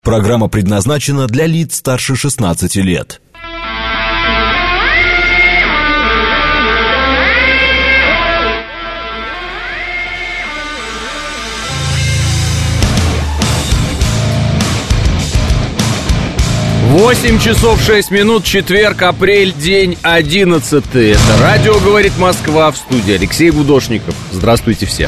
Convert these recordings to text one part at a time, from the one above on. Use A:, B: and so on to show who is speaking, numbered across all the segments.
A: Программа предназначена для лиц старше 16 лет.
B: Восемь часов 6 минут, четверг, апрель, день 11. Это радио «Говорит Москва», в студии Алексей Гудошников. Здравствуйте все.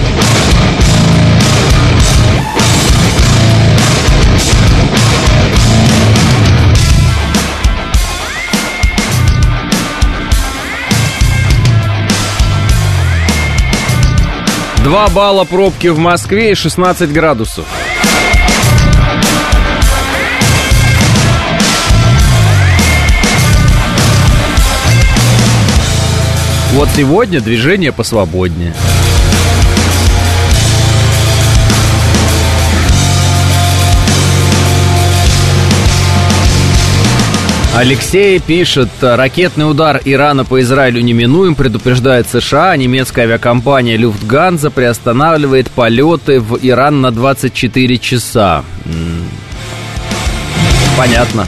B: Два балла пробки в Москве и 16 градусов. Вот сегодня движение посвободнее. Алексей пишет: ракетный удар Ирана по Израилю неминуем, предупреждает США. Немецкая авиакомпания Люфтганза приостанавливает полеты в Иран на 24 часа. Понятно.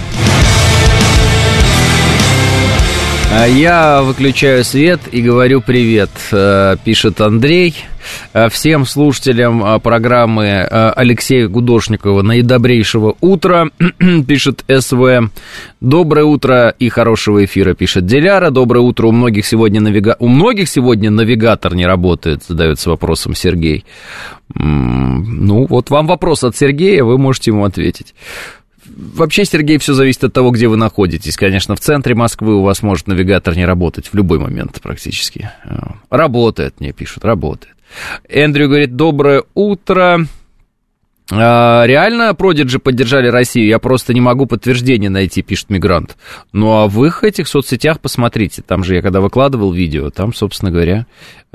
B: Я выключаю свет и говорю привет, пишет Андрей. Всем слушателям программы Алексея Гудошникова наидобрейшего утра, пишет СВ. Доброе утро и хорошего эфира, пишет Диляра. Доброе утро. У многих сегодня навигатор не работает, задается вопросом Сергей. Ну, вот вам вопрос от Сергея, вы можете ему ответить. Вообще, Сергей, все зависит от того, где вы находитесь. Конечно, в центре Москвы у вас может навигатор не работать в любой момент практически. Работает, мне пишут, работает. Эндрю говорит: доброе утро. Реально Prodigy поддержали Россию? Я просто не могу подтверждения найти, пишет Мигрант. Ну, а в их этих соцсетях посмотрите. Там же я когда выкладывал видео, там, собственно говоря,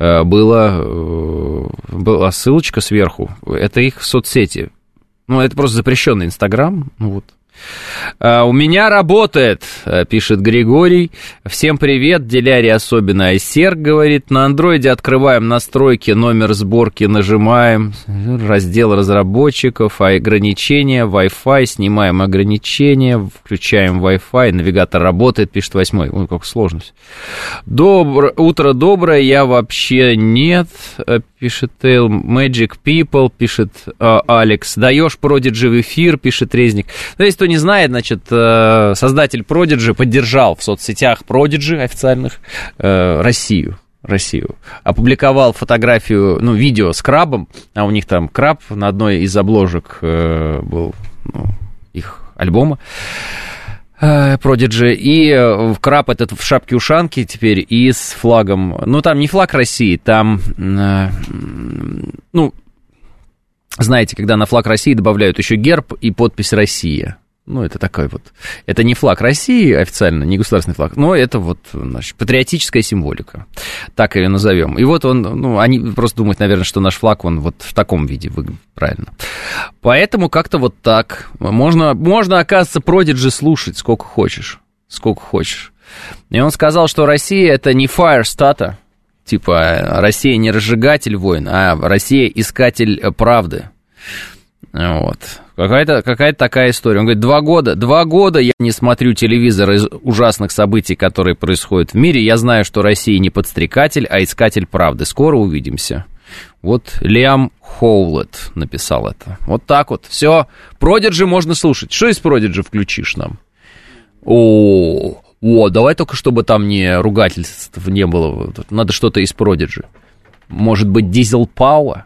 B: была ссылочка сверху. Это их соцсети. Ну, это просто запрещенный Инстаграм. Ну, вот. У меня работает, пишет Григорий. Всем привет, Диляре особенно Айсер говорит. На андроиде открываем настройки, номер сборки нажимаем, раздел разработчиков, ограничения, Wi-Fi, снимаем ограничения, включаем Wi-Fi, навигатор работает, пишет 8-й. Ой, как сложность. Утро доброе, я вообще нет, пишет Тейл. Magic People, пишет Алекс. Даешь Prodigy в эфир, пишет Резник. То есть, кто не знает, значит, создатель Prodigy поддержал в соцсетях Prodigy официальных Россию. Опубликовал фотографию, ну, видео с крабом, а у них там краб на одной из обложек был, ну, их альбома Prodigy, и краб этот в шапке-ушанке теперь и с флагом, ну, там не флаг России, там, ну, знаете, когда на флаг России добавляют еще герб и подпись «Россия». Ну, это такой вот... Это не флаг России официально, не государственный флаг, но это вот, значит, патриотическая символика. Так ее назовем. И вот он... Ну, они просто думают, наверное, что наш флаг, он вот в таком виде выглядит правильно. Поэтому как-то вот так. Можно, оказывается, Prodigy слушать сколько хочешь. И он сказал, что Россия — это не Firestarter, типа Россия не разжигатель войн, а Россия искатель правды. Вот. Какая-то такая история. Он говорит: 2 года я не смотрю телевизор из ужасных событий, которые происходят в мире. Я знаю, что Россия не подстрекатель, а искатель правды. Скоро увидимся. Вот Лиам Хоулет написал это. Вот так вот. Все. Prodigy можно слушать. Что из Prodigy включишь нам? Давай только, чтобы там не ругательств не было. Надо что-то из Prodigy. Может быть, Diesel Power?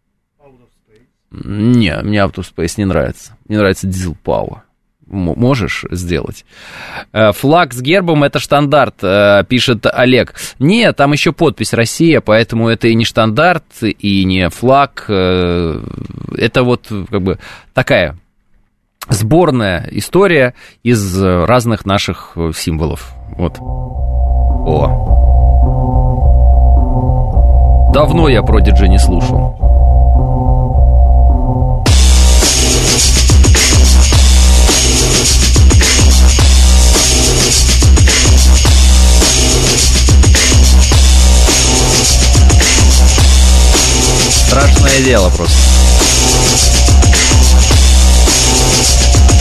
B: Не, мне Out of Space не нравится. Мне нравится Diesel Power. Можешь сделать? Флаг с гербом — это штандарт, пишет Олег. Нет, там еще подпись «Россия», поэтому это и не штандарт, и не флаг. Это вот как бы такая сборная история из разных наших символов. Вот. Давно я Prodigy не слушал. Страшное дело просто.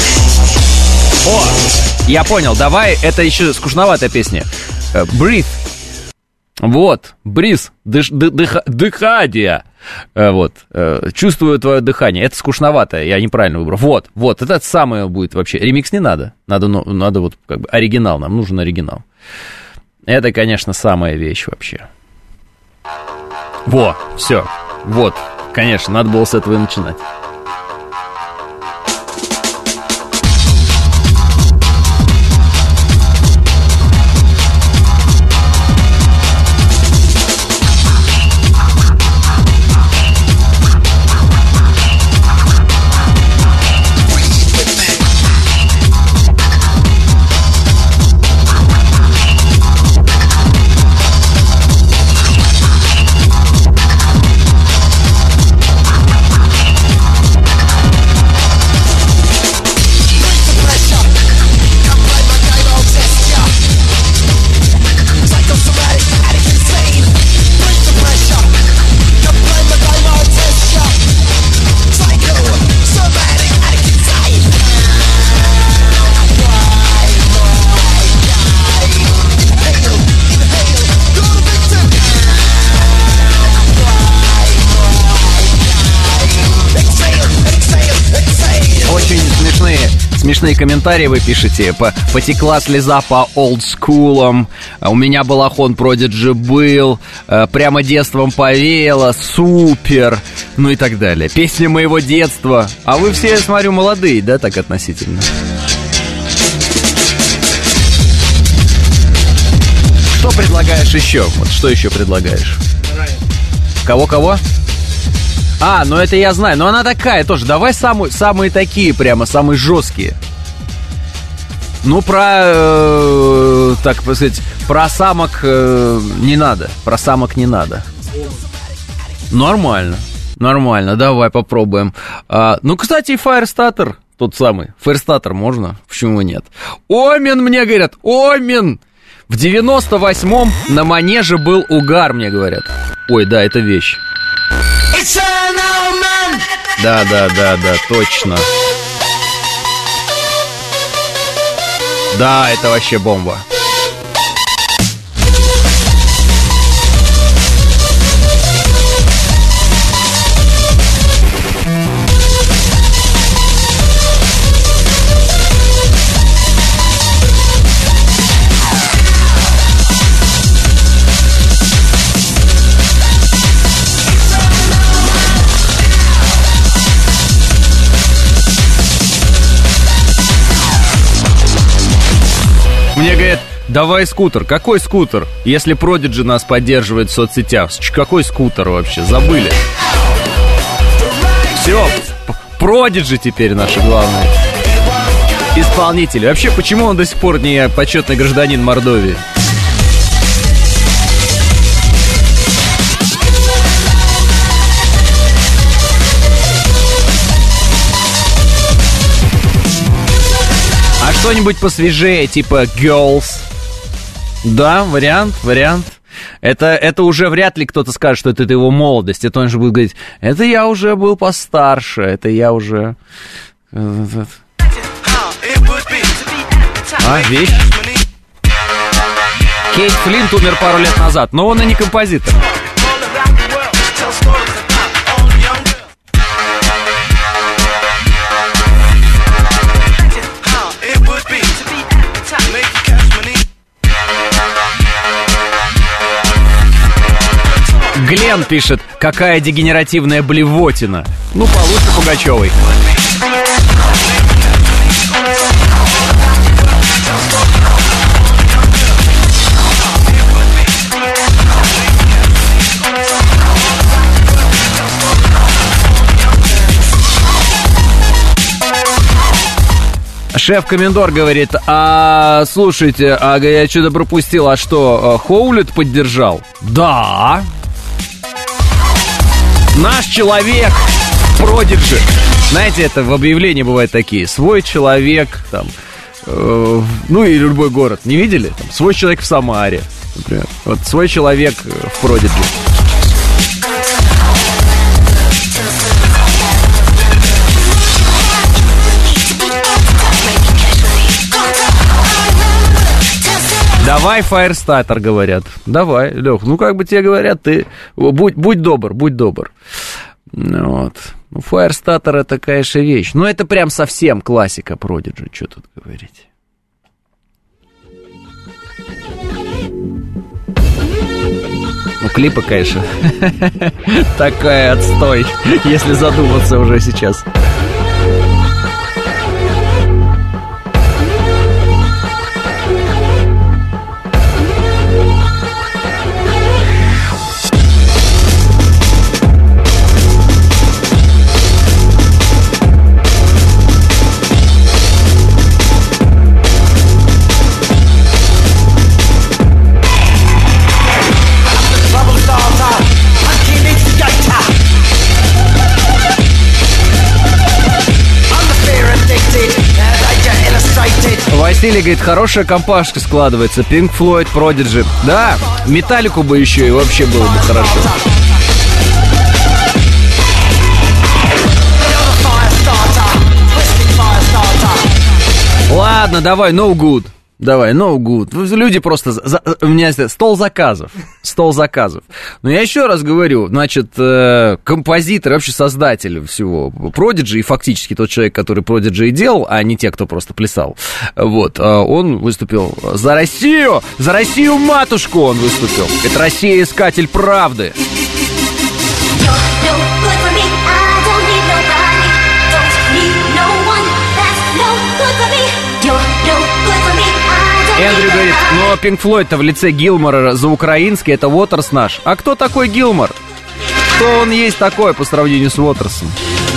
B: О, я понял, давай, это еще скучноватая песня. Breathe. Вот, бриз, дыхание. Вот, чувствую твое дыхание. Это скучновато, я неправильно выбрал. Вот, это самое будет вообще. Ремикс не надо. Надо вот как бы оригинал, нам нужен оригинал. Это, конечно, самая вещь вообще. Во, все. Вот, конечно, надо было с этого и начинать. Смешные комментарии вы пишете. Потекла слеза по олдскулам. У меня балахон Продиджи был. Прямо детством повеяло. Супер. Ну и так далее. Песня моего детства. А вы все, я смотрю, молодые, да, так относительно? Что предлагаешь еще? Вот что еще предлагаешь? Кого-кого? А, ну это я знаю, но она такая тоже. Давай самые такие прямо, самые жесткие. Ну, так сказать, про самок не надо. Про самок не надо. Нормально, давай попробуем. Ну, кстати, Firestarter, тот самый. Firestarter можно, почему нет? Омен, мне говорят, Омен! В 98-м на манеже был угар, мне говорят. Ой, да, это вещь. Да, точно. Да, это вообще бомба. Мне говорят, давай скутер. Какой скутер? Если Продиджи нас поддерживает в соцсетях, какой скутер вообще? Забыли. Все, Продиджи теперь наши главные исполнители. Вообще, почему он до сих пор не почетный гражданин Мордовии? Что-нибудь посвежее, типа Girls. Да, вариант. Это уже вряд ли кто-то скажет, что это его молодость. Это он же будет говорить, это я уже был постарше, это я уже... Вещь. Кейт Флинт умер пару лет назад, но он и не композитор. Глен пишет, какая дегенеративная блевотина. Ну, получше Пугачевой. Шеф-комендор говорит, слушайте, я что-то пропустил, что, Хоулит поддержал? Да. Наш человек, Продиджи. Знаете, это в объявлении бывают такие. Свой человек, там, ну или любой город. Не видели? Там, свой человек в Самаре, например. Вот свой человек в Продиджи. Давай Firestarter, говорят. Давай, Лех, ну как бы тебе говорят, ты будь добр. Вот. Ну, Firestarter это, конечно, вещь. Но это прям совсем классика Prodigy, что тут говорить. Ну, клипы, конечно, такая отстой, если задуматься уже сейчас. Василий говорит, хорошая компашка складывается. Pink Floyd, Prodigy. Да, Металлику бы еще и вообще было бы хорошо. Ладно, давай, no good. Давай, no good. Люди просто... У меня стол заказов. Но я еще раз говорю, значит, композитор, вообще создатель всего Prodigy, и фактически тот человек, который Prodigy и делал, а не те, кто просто плясал, вот, он выступил за Россию, матушку он выступил. Это Россия, искатель правды. Эндрю говорит, но Pink Floyd-то в лице Гилмора за украинский, это Уотерс наш. А кто такой Гилмор? Кто он есть такой по сравнению с Уотерсом?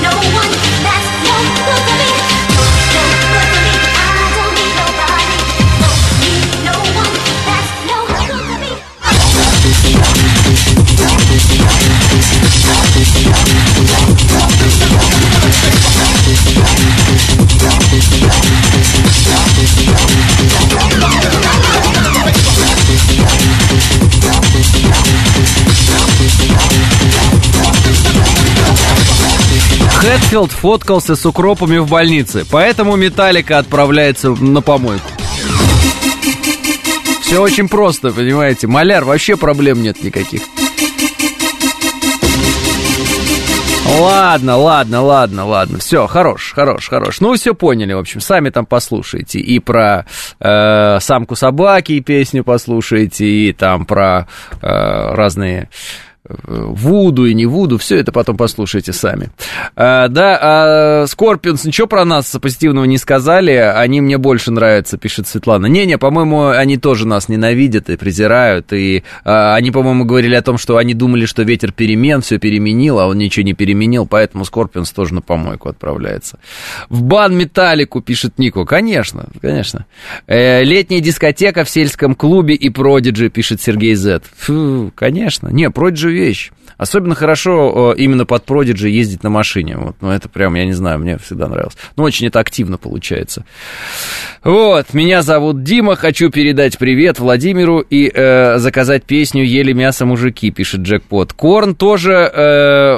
B: Хэтфилд фоткался с укропами в больнице, поэтому Металлика отправляется на помойку. Все очень просто, понимаете. Маляр, вообще проблем нет никаких. Ладно. Все, хорош. Ну, все поняли, в общем. Сами там послушайте. И про самку собаки и песню послушайте, и там про разные... Вуду и не Вуду, все это потом послушайте сами. Скорпионс ничего про нас позитивного не сказали, они мне больше нравятся, пишет Светлана. Не, по-моему, они тоже нас ненавидят и презирают, и они, по-моему, говорили о том, что они думали, что ветер перемен, все переменил, а он ничего не переменил, поэтому Скорпионс тоже на помойку отправляется. В бан Металлику, пишет Нико. Конечно. Летняя дискотека в сельском клубе и Prodigy, пишет Сергей З. Фу, конечно. Не, Prodigy вещь. Особенно хорошо именно под Prodigy ездить на машине. Вот. Ну, это прям, я не знаю, мне всегда нравилось. Ну, очень это активно получается. Вот, меня зовут Дима, хочу передать привет Владимиру и заказать песню «Ели мясо мужики», пишет Джекпот. Корн тоже...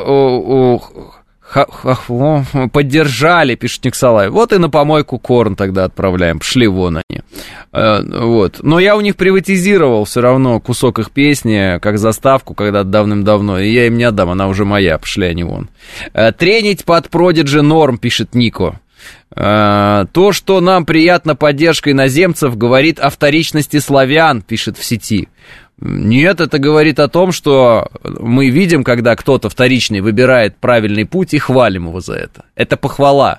B: поддержали, пишет Никсалай. Вот и на помойку Корн тогда отправляем. Пошли вон они. Вот. Но я у них приватизировал все равно кусок их песни, как заставку, когда-то давным-давно. И я им не отдам, она уже моя. Пошли они вон. Тренить под Prodigy норм, пишет Нико. То, что нам приятна поддержка иноземцев, говорит о вторичности славян, пишет в сети. Нет, это говорит о том, что мы видим, когда кто-то вторичный выбирает правильный путь и хвалим его за это. Это похвала.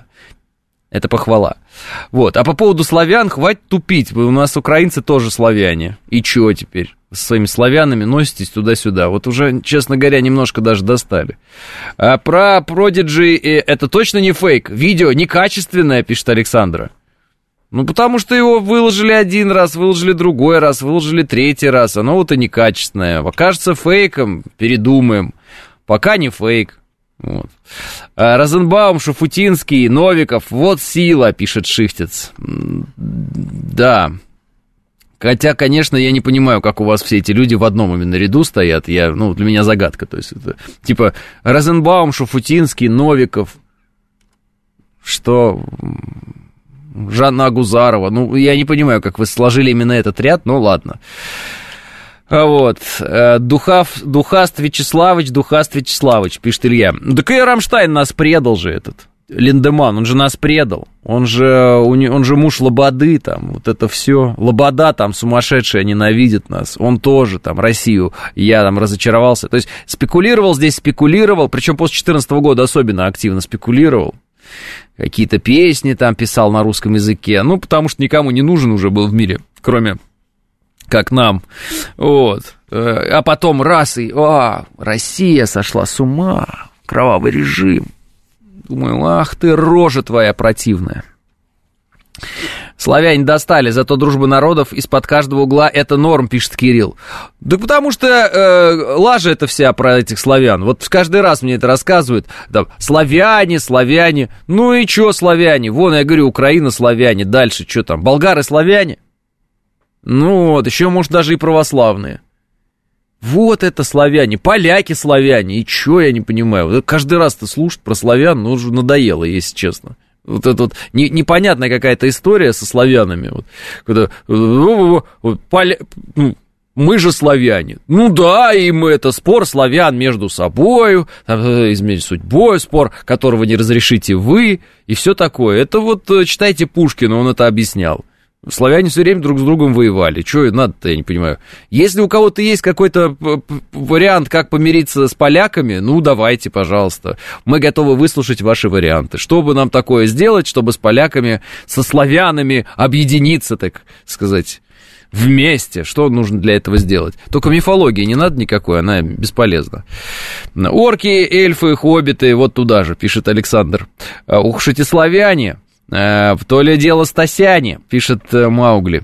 B: Вот. А по поводу славян, хватит тупить. У нас украинцы тоже славяне. И чё теперь? С своими славянами носитесь туда-сюда. Вот уже, честно говоря, немножко даже достали. А про Prodigy это точно не фейк. Видео некачественное, пишет Александра. Ну, потому что его выложили один раз, выложили другой раз, выложили третий раз. Оно вот и некачественное. Окажется фейком, передумаем. Пока не фейк. Вот. Розенбаум, Шафутинский, Новиков. Вот сила, пишет Шихтец. Да. Хотя, конечно, я не понимаю, как у вас все эти люди в одном именно ряду стоят. Для меня загадка. То есть, это, типа, Розенбаум, Шафутинский, Новиков. Что... Жанна Агузарова. Ну, я не понимаю, как вы сложили именно этот ряд, но ладно. Вот. Духаст Вячеславович, пишет Илья. Так и Рамштайн нас предал же этот. Линдеман, он же нас предал. Он же муж Лободы, там, вот это все. Лобода там сумасшедшая ненавидит нас. Он тоже там Россию, я там разочаровался. То есть спекулировал, причем после 2014 года особенно активно спекулировал. Какие-то песни там писал на русском языке. Ну, потому что никому не нужен уже был в мире, кроме как нам. Вот. А потом раз и... Россия сошла с ума. Кровавый режим. Думаю, ах ты, рожа твоя противная. Славяне достали, зато дружба народов из-под каждого угла это норм, пишет Кирилл. Да потому что лажа это вся про этих славян. Вот каждый раз мне это рассказывают. Там, славяне. Ну и чё славяне? Вон, я говорю, Украина славяне. Дальше что там? Болгары славяне? Ну вот, еще, может, даже и православные. Вот это славяне, поляки славяне, и чё, я не понимаю. Вот каждый раз-то слушать про славян, ну, уже надоело, если честно. Вот это вот непонятная какая-то история со славянами. Вот, когда, мы же славяне. Ну да, и мы это спор славян между собою, изменить судьбой, спор, которого не разрешите вы, и все такое. Это вот читайте Пушкина, он это объяснял. Славяне все время друг с другом воевали. Чего надо-то, я не понимаю. Если у кого-то есть какой-то вариант, как помириться с поляками, ну, давайте, пожалуйста. Мы готовы выслушать ваши варианты. Что бы нам такое сделать, чтобы с поляками, со славянами объединиться, так сказать, вместе? Что нужно для этого сделать? Только мифологии не надо никакой, она бесполезна. Орки, эльфы, хоббиты, вот туда же, пишет Александр. Ух, эти славяне... То ли дело Стасяне, пишет Маугли.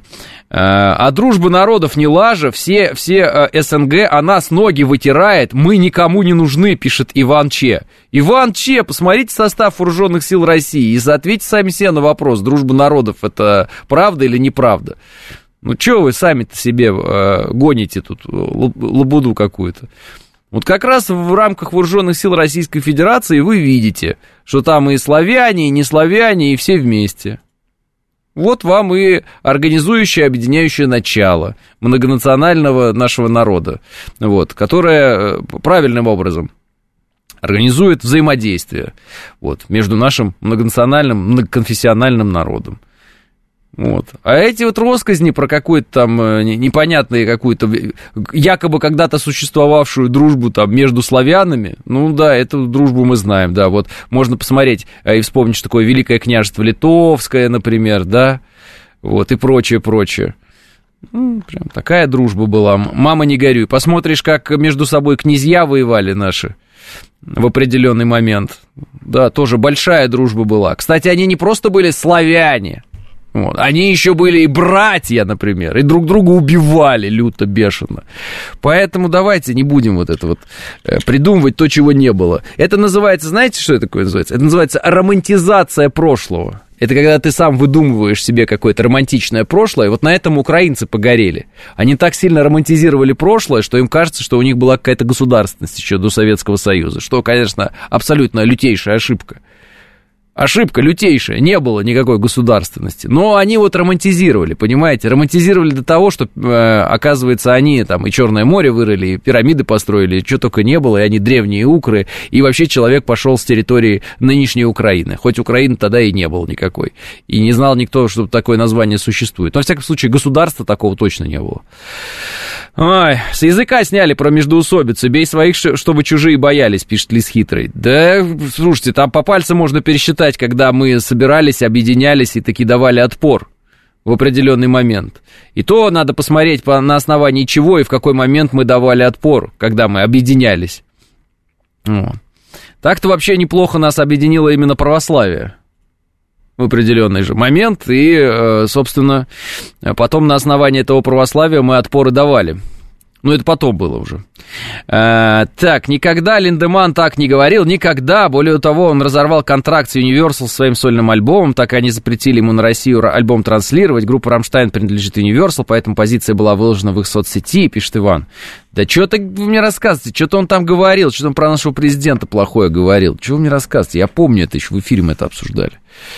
B: А дружба народов не лажа, все СНГ о нас ноги вытирает, мы никому не нужны, пишет Иван Че. Иван Че, посмотрите состав вооруженных сил России и ответьте сами себе на вопрос, дружба народов это правда или неправда? Ну что вы сами-то себе гоните тут лабуду какую-то? Вот как раз в рамках вооруженных сил Российской Федерации вы видите, что там и славяне, и не славяне, и все вместе. Вот вам и организующее, объединяющее начало многонационального нашего народа, вот, которое правильным образом организует взаимодействие вот, между нашим многонациональным, многоконфессиональным народом. Вот. А эти вот россказни про какую-то там непонятную какую-то якобы когда-то существовавшую дружбу там между славянами, ну да, эту дружбу мы знаем, да, вот можно посмотреть и вспомнить, что такое Великое княжество Литовское, например, да, вот и прочее. Ну, прям такая дружба была, мама не горюй. Посмотришь, как между собой князья воевали наши в определенный момент, да, тоже большая дружба была. Кстати, они не просто были славяне, вот. Они еще были и братья, например, и друг друга убивали люто, бешено. Поэтому давайте не будем вот это вот придумывать то, чего не было. Это называется, знаете, что это такое называется? Это называется романтизация прошлого. Это когда ты сам выдумываешь себе какое-то романтичное прошлое, и вот на этом украинцы погорели. Они так сильно романтизировали прошлое, что им кажется, что у них была какая-то государственность еще до Советского Союза, что, конечно, абсолютно лютейшая ошибка. Ошибка лютейшая, не было никакой государственности. Но они вот романтизировали, понимаете? Романтизировали до того, что, оказывается, они там и Черное море вырыли, и пирамиды построили, и что только не было, и они древние укры, и вообще человек пошел с территории нынешней Украины. Хоть Украины тогда и не было никакой. И не знал никто, что такое название существует. Но, во всяком случае, государства такого точно не было. Ой, с языка сняли про междоусобицы. Бей своих, чтобы чужие боялись, пишет Лис Хитрый. Да, слушайте, там по пальцам можно пересчитать, когда мы собирались, объединялись и таки давали отпор в определенный момент. И то надо посмотреть, на основании чего и в какой момент мы давали отпор, когда мы объединялись. Вот. Так-то вообще неплохо нас объединило именно православие в определенный же момент, и, собственно, потом на основании этого православия мы отпоры давали. Ну, это потом было уже. Так, никогда Линдеман так не говорил, никогда. Более того, он разорвал контракт с Universal своим сольным альбомом, так они запретили ему на Россию альбом транслировать. Группа Рамштайн принадлежит Universal, поэтому позиция была выложена в их соцсети, пишет Иван. Да что-то вы мне рассказываете, что-то он там говорил, что-то он про нашего президента плохое говорил. Чего вы мне рассказываете? Я помню это, еще в эфире мы это обсуждали.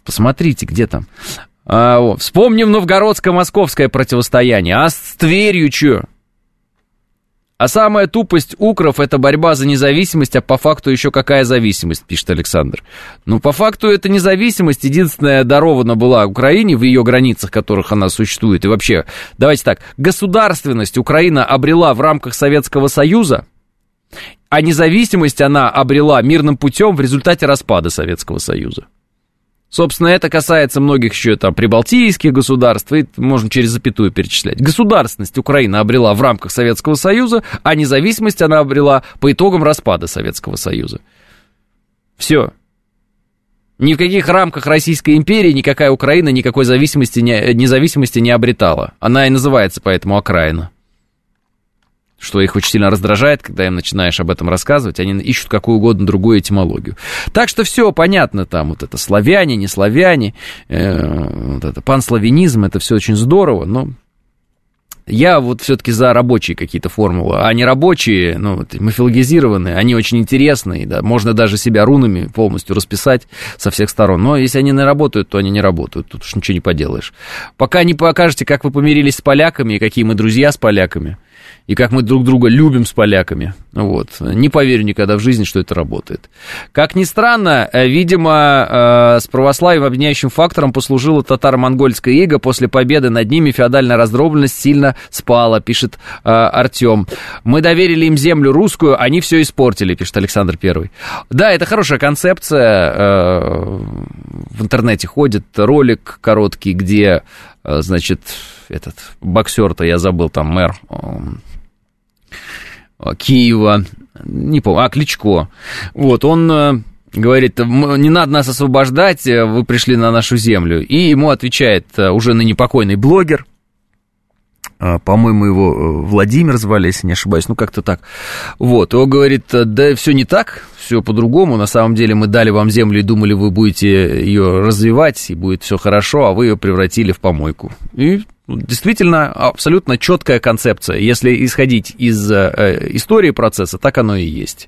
B: Посмотрите, где там. Вспомним новгородско-московское противостояние. А с Тверью что? А самая тупость укров — это борьба за независимость, а по факту еще какая зависимость, пишет Александр. Ну, по факту эта независимость единственная дарована была Украине в ее границах, в которых она существует. И вообще, давайте так, государственность Украина обрела в рамках Советского Союза, а независимость она обрела мирным путем в результате распада Советского Союза. Собственно, это касается многих еще там прибалтийских государств, и можно через запятую перечислять. Государственность Украина обрела в рамках Советского Союза, а независимость она обрела по итогам распада Советского Союза. Все. Ни в каких рамках Российской империи никакая Украина никакой независимости не обретала. Она и называется поэтому окраина. Что их очень сильно раздражает, когда им начинаешь об этом рассказывать, они ищут какую угодно другую этимологию. Так что все понятно там, вот это славяне, не славяне, вот это панславянизм, это все очень здорово, но я вот все-таки за рабочие какие-то формулы, а не рабочие, ну, мифологизированные, они очень интересные, да, можно даже себя рунами полностью расписать со всех сторон, но если они не работают, то они не работают, тут уж ничего не поделаешь. Пока не покажете, как вы помирились с поляками, и какие мы друзья с поляками, и как мы друг друга любим с поляками, вот, не поверю никогда в жизни, что это работает. Как ни странно, видимо, с православием объединяющим фактором послужила татаро-монгольская ига. После победы над ними феодальная раздробленность сильно спала, пишет Артем. Мы доверили им землю русскую, они все испортили, пишет Александр I. Да, это хорошая концепция. В интернете ходит ролик короткий, где, значит, этот боксер-то, я забыл, там мэр Киева, не помню, Кличко. Вот, он говорит, не надо нас освобождать, вы пришли на нашу землю. И ему отвечает уже ныне покойный блогер, по-моему, его Владимир звали, если не ошибаюсь, ну как-то так. Вот, он говорит, да все не так, все по-другому, на самом деле мы дали вам землю и думали, вы будете ее развивать, и будет все хорошо, а вы ее превратили в помойку. И действительно, абсолютно четкая концепция. Если исходить из истории процесса, так оно и есть.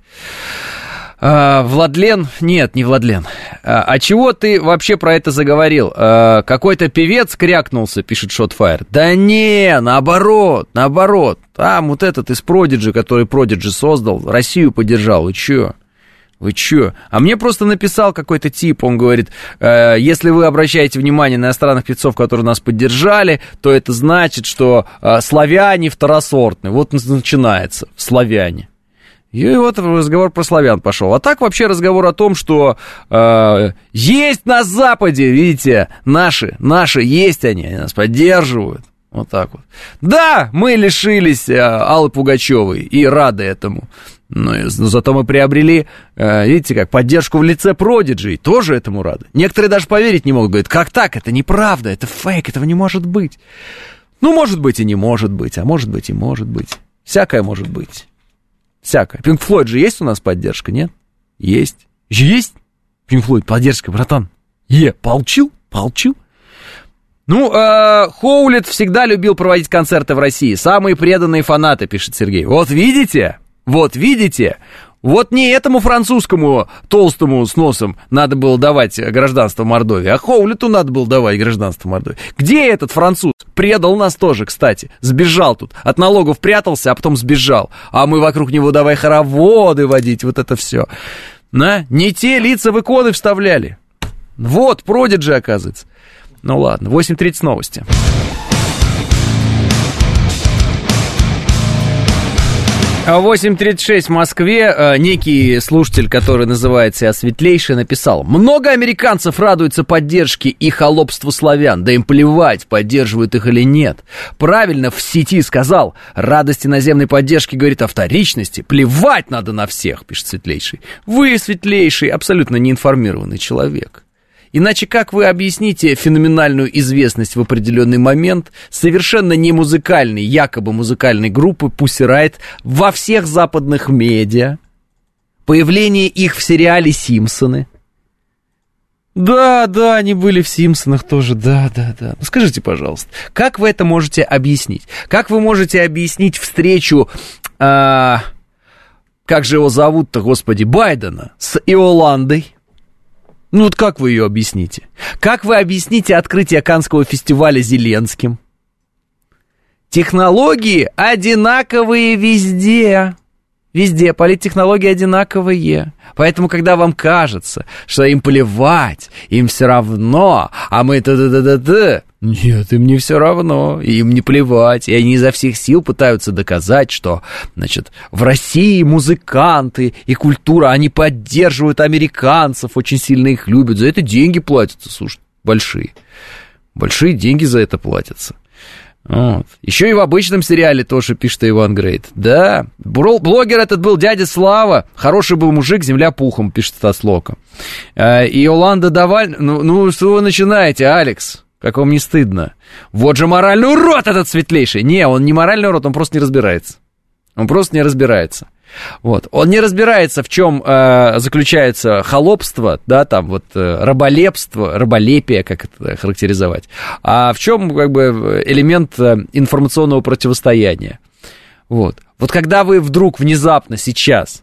B: Владлен? Нет, не Владлен. А чего ты вообще про это заговорил? Какой-то певец крякнулся, пишет Shotfire. Да не, наоборот. Там вот этот из Prodigy, который Prodigy создал, Россию поддержал. Вы чё? А мне просто написал какой-то тип, он говорит, если вы обращаете внимание на иностранных певцов, которые нас поддержали, то это значит, что славяне второсортные. Вот начинается, славяне. И вот разговор про славян пошел. А так вообще разговор о том, что есть на Западе, видите, наши есть они нас поддерживают. Вот так вот. Да, мы лишились Аллы Пугачевой и рады этому. Но зато мы приобрели, видите как, поддержку в лице Prodigy, тоже этому рады. Некоторые даже поверить не могут, говорят, как так, это неправда, это фейк, этого не может быть. Ну, может быть и не может быть, а может быть и может быть. Всякое может быть. Всякое. Pink Floyd же есть у нас поддержка, нет? Есть. Есть? Pink Floyd, поддержка, братан. Получил? Ну, Хоулит всегда любил проводить концерты в России. Самые преданные фанаты, пишет Сергей. Вот видите? Вот не этому французскому толстому с носом надо было давать гражданство Мордовии, а Хоулиту надо было давать гражданство Мордовии. Где этот француз? Предал нас тоже, кстати. Сбежал тут. От налогов прятался, а потом сбежал. А мы вокруг него давай хороводы водить, вот это все. Не те лица в иконы вставляли. Вот, Prodigy, оказывается. Ну ладно, 8:30 новости. 8:36 в Москве. Некий слушатель, который называет себя Светлейший, написал: много американцев радуются поддержке и холопству славян. Да им плевать, поддерживают их или нет. Правильно в сети сказал: радость иноземной поддержки говорит о вторичности. Плевать надо на всех, пишет Светлейший. Вы, Светлейший, абсолютно неинформированный человек. Иначе как вы объясните феноменальную известность в определенный момент совершенно не музыкальной, якобы музыкальной группы Pussy Riot во всех западных медиа? Появление их в сериале «Симпсоны». Да, они были в «Симпсонах» тоже, да. Ну, скажите, пожалуйста, как вы это можете объяснить? Как вы можете объяснить встречу, как же его зовут-то, господи, Байдена с Иоландой? Ну вот как вы ее объясните? Как вы объясните открытие Каннского фестиваля Зеленским? Технологии одинаковые везде. Везде политтехнологии одинаковые. Поэтому, когда вам кажется, что им плевать, им все равно, а мы нет, им не все равно, им не плевать. И они изо всех сил пытаются доказать, что, значит, в России музыканты и культура, они поддерживают американцев, очень сильно их любят. За это деньги платятся, слушай, большие. Большие деньги за это платятся. Вот. Еще и в обычном сериале тоже пишет Иван Грейт. Да, блогер этот был дядя Слава, хороший был мужик, земля пухом, пишет Стас Лока. И Йоланда Даваль, ну что вы начинаете, Алекс? Как вам не стыдно? Вот же моральный урод этот светлейший. Не, он не моральный урод, он просто не разбирается. Он просто не разбирается. Вот. Он не разбирается, в чем заключается холопство, да, там вот раболепство, раболепие, как это характеризовать, а в чем как бы элемент информационного противостояния. Вот. Вот когда вы вдруг внезапно сейчас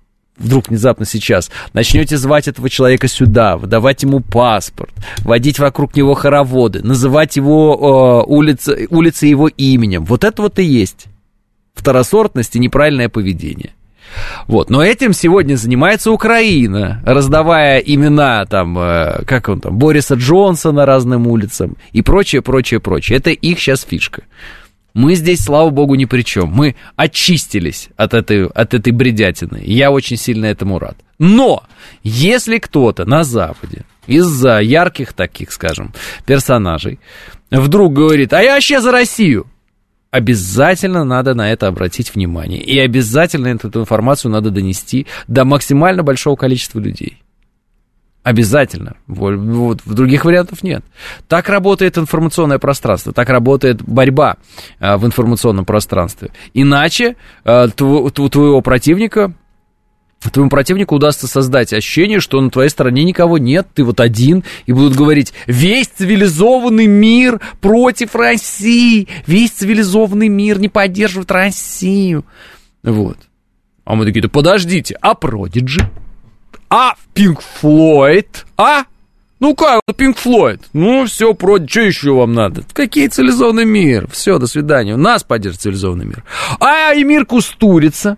B: начнете звать этого человека сюда, выдавать ему паспорт, водить вокруг него хороводы, называть его улицы его именем, вот это вот и есть второсортность и неправильное поведение. Вот. Но этим сегодня занимается Украина, раздавая имена там, Бориса Джонсона разным улицам и прочее. Это их сейчас фишка. Мы здесь, слава богу, ни при чем. Мы очистились от этой бредятины. Я очень сильно этому рад. Но если кто-то на Западе из-за ярких таких, скажем, персонажей вдруг говорит, а я вообще за Россию, обязательно надо на это обратить внимание. И обязательно эту информацию надо донести до максимально большого количества людей. Обязательно. Вот, других вариантов нет. Так работает информационное пространство, так работает борьба в информационном пространстве. Иначе твоему противнику удастся создать ощущение, что на твоей стороне никого нет, ты вот один, и будут говорить, весь цивилизованный мир против России, весь цивилизованный мир не поддерживает Россию. Вот. А мы такие-то, подождите, а Продиджи? А Пинк Флойд? А? Ну как, Пинк Флойд? Ну все, Продиджи, что еще вам надо? Какие цивилизованный мир? Все, до свидания. Нас поддержит цивилизованный мир. А Эмир Кустурица?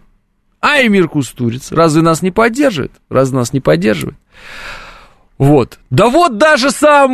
B: Разве нас не поддерживает? Вот. Да вот даже сам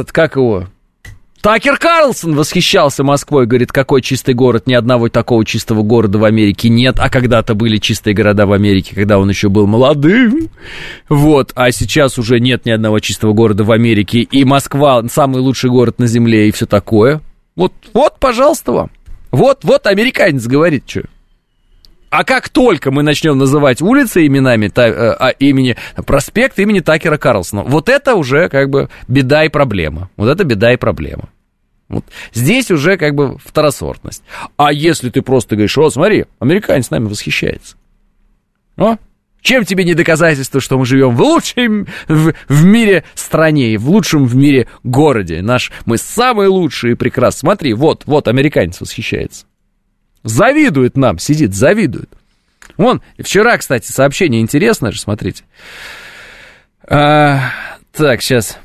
B: Такер Карлсон восхищался Москвой, говорит, какой чистый город, ни одного такого чистого города в Америке нет, а когда-то были чистые города в Америке, когда он еще был молодым, вот, а сейчас уже нет ни одного чистого города в Америке, и Москва самый лучший город на земле, и все такое. Вот, пожалуйста вам, вот американец говорит, что. А как только мы начнем называть улицы именами, проспект имени Такера Карлсона, вот это уже как бы беда и проблема. Вот. Здесь уже как бы второсортность. А если ты просто говоришь, смотри, американец с нами восхищается. Чем тебе не доказательство, что мы живем в лучшем в мире стране, в лучшем в мире городе. Мы самые лучшие и прекрасные. Смотри, вот американец восхищается. Завидует нам, завидует. Вон, вчера, кстати, сообщение интересное же, смотрите. Так, сейчас.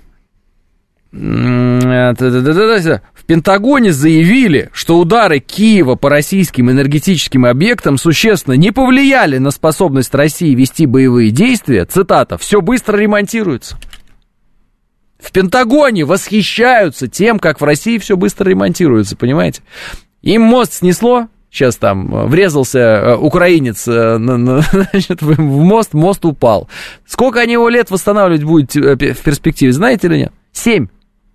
B: В Пентагоне заявили, что удары Киева по российским энергетическим объектам существенно не повлияли на способность России вести боевые действия. Цитата: «Все быстро ремонтируется». В Пентагоне восхищаются тем, как в России все быстро ремонтируется, понимаете? Им мост снесло. Сейчас там врезался украинец в мост упал. Сколько они его лет восстанавливать будут в перспективе, знаете или нет? 7.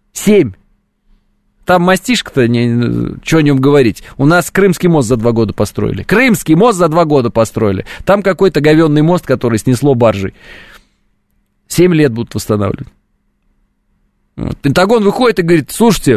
B: Там мастишка-то, что о нем говорить. У нас Крымский мост за 2 года построили. Там какой-то говенный мост, который снесло баржей. 7 лет будут восстанавливать. Вот. Пентагон выходит и говорит, слушайте,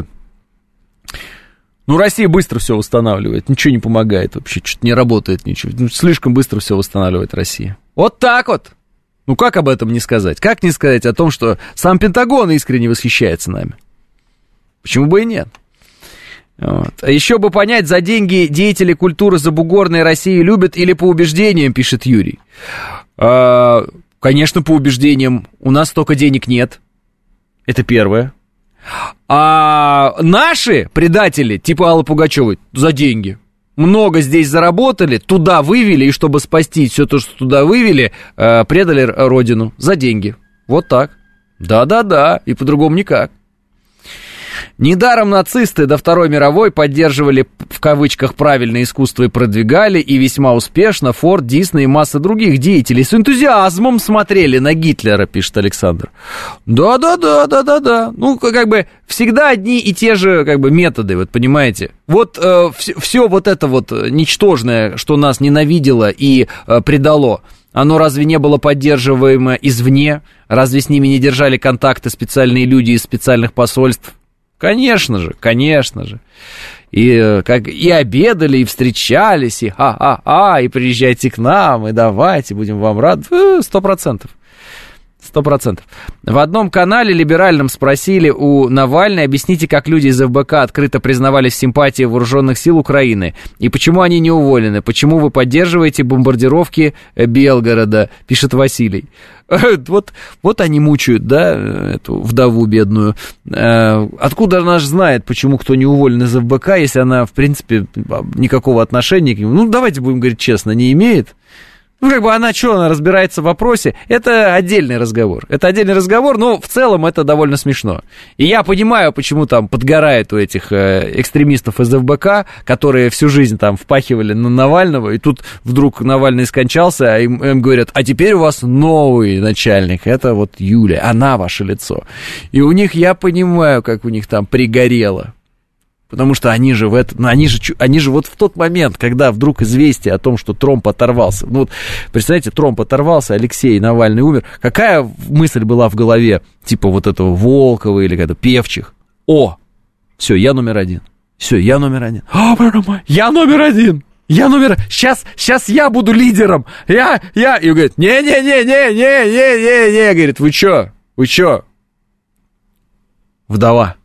B: Россия быстро все восстанавливает, ничего не помогает вообще, что-то не работает ничего. Слишком быстро все восстанавливает Россия. Вот так вот. Как об этом не сказать? Как не сказать о том, что сам Пентагон искренне восхищается нами? Почему бы и нет? Вот. А еще бы понять, за деньги деятели культуры забугорной России любят или по убеждениям, пишет Юрий. Конечно, по убеждениям. У нас столько денег нет. Это первое. А наши предатели, типа Аллы Пугачевой, за деньги. Много здесь заработали, туда вывели, и чтобы спасти все то, что туда вывели, предали родину за деньги. Вот так. Да-да-да, и по-другому никак. Недаром нацисты до Второй мировой поддерживали, в кавычках, правильное искусство и продвигали, и весьма успешно Форд, Дисней и масса других деятелей с энтузиазмом смотрели на Гитлера, пишет Александр. Да-да-да. Ну, как бы, всегда одни и те же, как бы, методы, вот понимаете. Вот все вот это вот ничтожное, что нас ненавидело и предало, оно разве не было поддерживаемо извне? Разве с ними не держали контакты специальные люди из специальных посольств? Конечно же. И обедали, и встречались, и и приезжайте к нам, и давайте, будем вам рады. 100%. В одном канале либеральном спросили у Навальной: объясните, как люди из ФБК открыто признавались в симпатии вооруженных сил Украины, и почему они не уволены, почему вы поддерживаете бомбардировки Белгорода, пишет Василий. Вот они мучают, да, эту вдову бедную. Откуда она же знает, почему кто не уволен из ФБК, если она, в принципе, никакого отношения к нему, ну, давайте будем говорить честно, не имеет? Ну, как бы она разбирается в вопросе, это отдельный разговор, но в целом это довольно смешно. И я понимаю, почему там подгорает у этих экстремистов из ФБК, которые всю жизнь там впахивали на Навального, и тут вдруг Навальный скончался, а им говорят: а теперь у вас новый начальник, это вот Юля, она ваше лицо. И у них, я понимаю, как у них там пригорело. Потому что они же вот в тот момент, когда вдруг известие о том, что Тромп оторвался, ну вот, представляете, Тромп оторвался, Алексей Навальный умер, какая мысль была в голове, типа вот этого Волкова или какого-то Певчих? Все, я номер один. Я номер один. Сейчас я буду лидером. И говорит: не, говорит, вы чё? Вдова.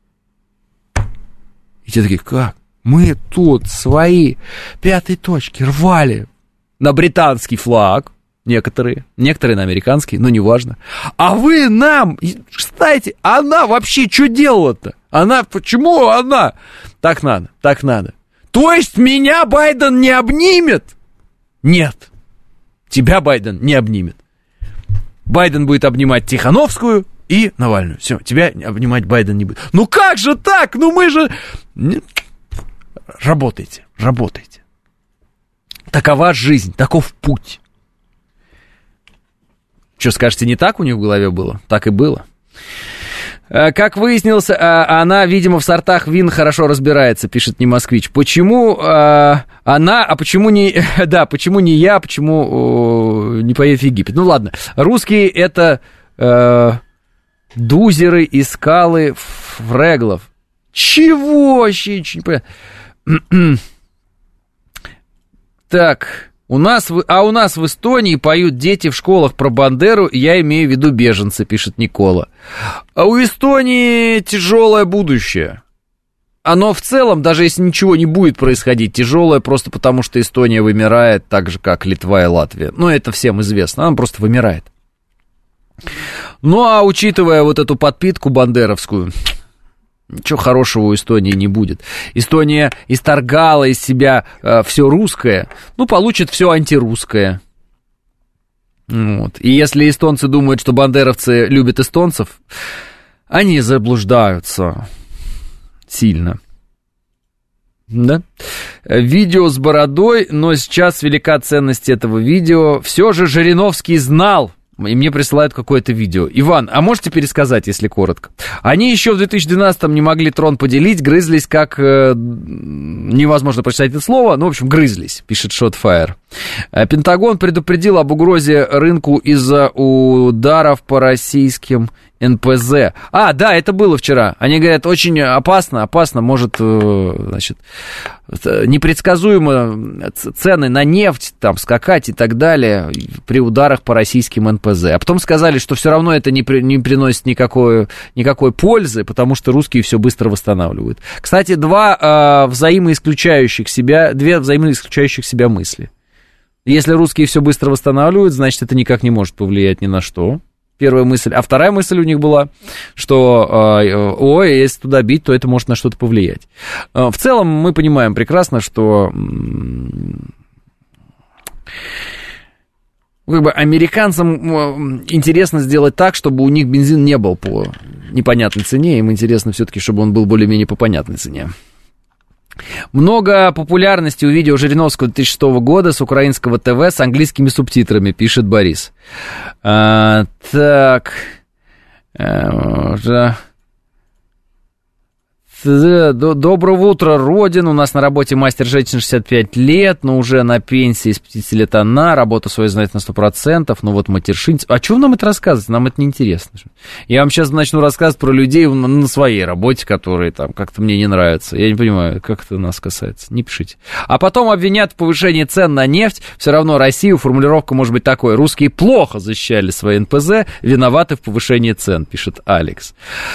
B: И те такие: как? Мы тут свои пятые точки рвали на британский флаг. Некоторые на американский, но неважно. А вы нам, кстати, она вообще что делала-то? Почему она? Так надо. То есть меня Байден не обнимет? Нет, тебя Байден не обнимет. Байден будет обнимать Тихановскую и Навальную. Все, тебя обнимать Байден не будет. Ну как же так? Ну мы же... Работайте. Такова жизнь, таков путь. Что, скажете, не так у них в голове было? Так и было. Как выяснилось, она, видимо, в сортах вин хорошо разбирается, пишет не москвич. Почему почему не... Да, почему не я, почему не поедет в Египет? Ну ладно, русские это... Дузеры и скалы фреглов. Чего? Вообще ничего не понятно. Так, у нас в Эстонии поют дети в школах про Бандеру, я имею в виду беженцы, пишет Никола. А у Эстонии тяжелое будущее. Оно в целом, даже если ничего не будет происходить, тяжелое просто потому, что Эстония вымирает так же, как Литва и Латвия. Ну, это всем известно, она просто вымирает. Ну, а учитывая вот эту подпитку бандеровскую, ничего хорошего у Эстонии не будет. Эстония исторгала из себя все русское, ну, получит все антирусское. Вот. И если эстонцы думают, что бандеровцы любят эстонцев, они заблуждаются сильно. Да? Видео с бородой, но сейчас велика ценность этого видео. Все же Жириновский знал. И мне присылают какое-то видео. Иван, а можете пересказать, если коротко? Они еще в 2012-м не могли трон поделить, грызлись как... невозможно прочитать это слово, но, в общем, грызлись, пишет Shotfire. Пентагон предупредил об угрозе рынку из-за ударов по российским НПЗ. Да, это было вчера. Они говорят, очень опасно, может, значит, непредсказуемо цены на нефть там скакать и так далее при ударах по российским НПЗ. А потом сказали, что все равно это не приносит никакой пользы, потому что русские все быстро восстанавливают. Кстати, две взаимоисключающих себя мысли. Если русские все быстро восстанавливают, значит, это никак не может повлиять ни на что. Первая мысль. А вторая мысль у них была, что, если туда бить, то это может на что-то повлиять. В целом мы понимаем прекрасно, что как бы американцам интересно сделать так, чтобы у них бензин не был по непонятной цене. Им интересно все-таки, чтобы он был более-менее по понятной цене. Много популярности у видео Жириновского 2006 года с украинского ТВ с английскими субтитрами, пишет Борис. Доброго утра, Родина. У нас на работе мастер женщина 65 лет, но уже на пенсии с 50 лет она. Работу свою знает на 100%. Ну вот матершинец. А что вы нам это рассказываете? Нам это неинтересно. Я вам сейчас начну рассказывать про людей на своей работе, которые там как-то мне не нравятся. Я не понимаю, как это нас касается. Не пишите. А потом обвинят в повышении цен на нефть. Все равно Россию. Формулировка может быть такой. Русские плохо защищали свои НПЗ, виноваты в повышении цен, пишет Алекс.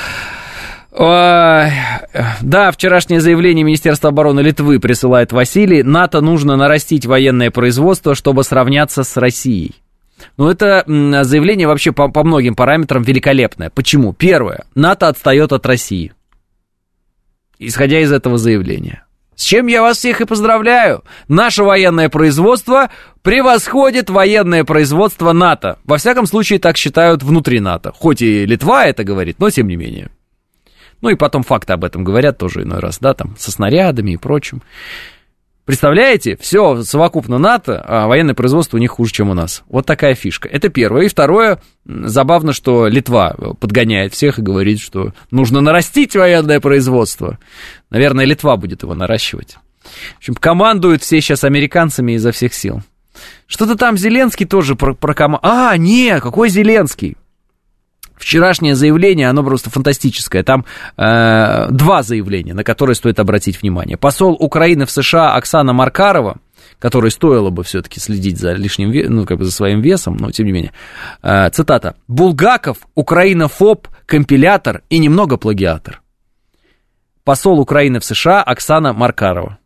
B: Да, вчерашнее заявление Министерства обороны Литвы присылает Василий. НАТО нужно нарастить военное производство, чтобы сравняться с Россией. Ну, это заявление вообще по многим параметрам великолепное. Почему? Первое. НАТО отстает от России. Исходя из этого заявления. С чем я вас всех и поздравляю. Наше военное производство превосходит военное производство НАТО. Во всяком случае, так считают внутри НАТО. Хоть и Литва это говорит, но тем не менее. Ну и потом факты об этом говорят тоже иной раз, да, там, со снарядами и прочим. Представляете, все совокупно НАТО, а военное производство у них хуже, чем у нас. Вот такая фишка. Это первое. И второе, забавно, что Литва подгоняет всех и говорит, что нужно нарастить военное производство. Наверное, Литва будет его наращивать. В общем, командуют все сейчас американцами изо всех сил. Что-то там Зеленский тоже про команду. Нет, какой Зеленский? Вчерашнее заявление, оно просто фантастическое. Там два заявления, на которые стоит обратить внимание. Посол Украины в США Оксана Маркарова, которой стоило бы все-таки следить за лишним, за своим весом, но тем не менее. Цитата. «Булгаков, украинофоб, компилятор и немного плагиатор». Посол Украины в США Оксана Маркарова.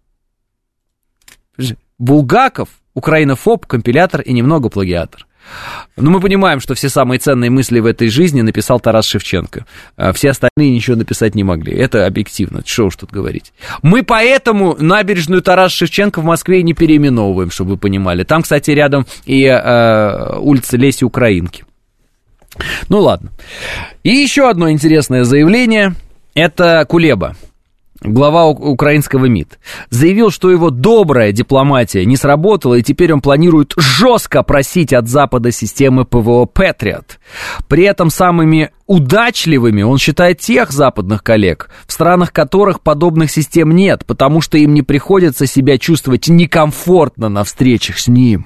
B: Булгаков, украинофоб, компилятор и немного плагиатор. Но мы понимаем, что все самые ценные мысли в этой жизни написал Тарас Шевченко. Все остальные ничего написать не могли. Это объективно. Что уж тут говорить. Мы поэтому набережную Тараса Шевченко в Москве не переименовываем, чтобы вы понимали. Там, кстати, рядом и улица Леси Украинки. Ну ладно. И еще одно интересное заявление. Это Кулеба, глава украинского МИД, заявил, что его добрая дипломатия не сработала, и теперь он планирует жестко просить от Запада системы ПВО Патриот. При этом самыми удачливыми он считает тех западных коллег, в странах которых подобных систем нет, потому что им не приходится себя чувствовать некомфортно на встречах с ним.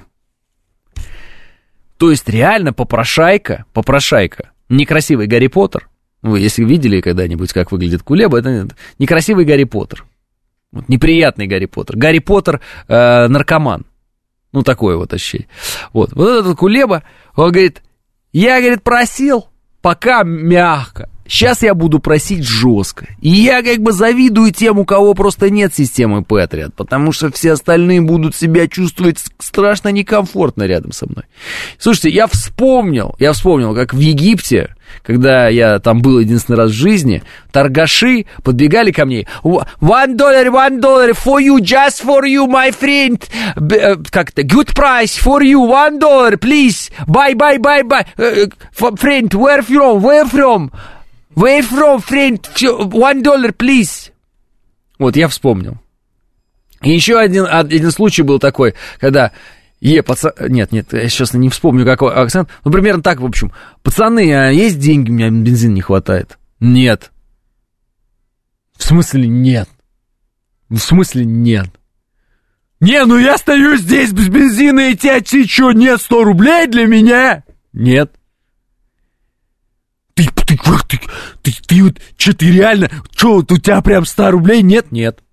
B: То есть реально попрошайка, некрасивый Гарри Поттер. Вы, если видели когда-нибудь, как выглядит Кулеба, это некрасивый Гарри Поттер. Вот, неприятный Гарри Поттер. Гарри Поттер наркоман. Ну, такое вот ощущение. Вот этот Кулеба, он говорит, я, говорит, просил пока мягко. Сейчас я буду просить жестко. И я как бы завидую тем, у кого просто нет системы Патриот, потому что все остальные будут себя чувствовать страшно некомфортно рядом со мной. Слушайте, я вспомнил, как в Египте, когда я там был единственный раз в жизни, торгаши подбегали ко мне. $1 for you, just for you, my friend. Как-то, good price for you, $1, please. Buy. Friend, where from? Where from, friend? $1, please. Вот, я вспомнил. И еще один случай был такой, когда... Нет, я сейчас не вспомню, какой акцент. Ну, примерно так, в общем. Пацаны, а есть деньги? У меня бензина не хватает. Нет. В смысле нет? Не, ну я стою здесь без бензина, и тебе что, нет 100 рублей для меня? Нет. Ты реально, что, у тебя прям 100 рублей? Нет.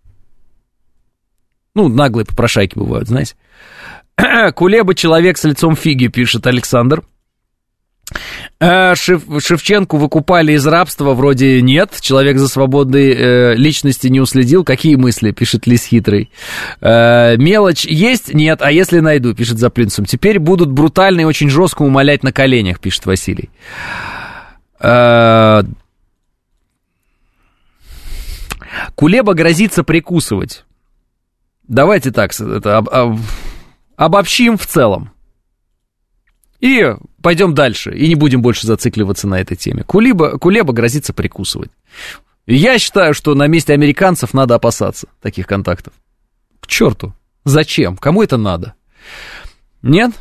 B: Ну, наглые попрошайки бывают, знаете. Кулеба человек с лицом фиги, пишет Александр. Шевченку выкупали из рабства, вроде нет. Человек за свободой личности не уследил. Какие мысли, пишет Лис Хитрый. Мелочь есть? Нет. А если найду, пишет За Плинтусом. Теперь будут брутально и очень жестко умолять на коленях, пишет Василий. Кулеба грозится прикусывать. Давайте так, это обобщим в целом. И пойдем дальше, и не будем больше зацикливаться на этой теме. Кулеба грозится прикусывать. Я считаю, что на месте американцев надо опасаться таких контактов. К черту. Зачем? Кому это надо? Нет?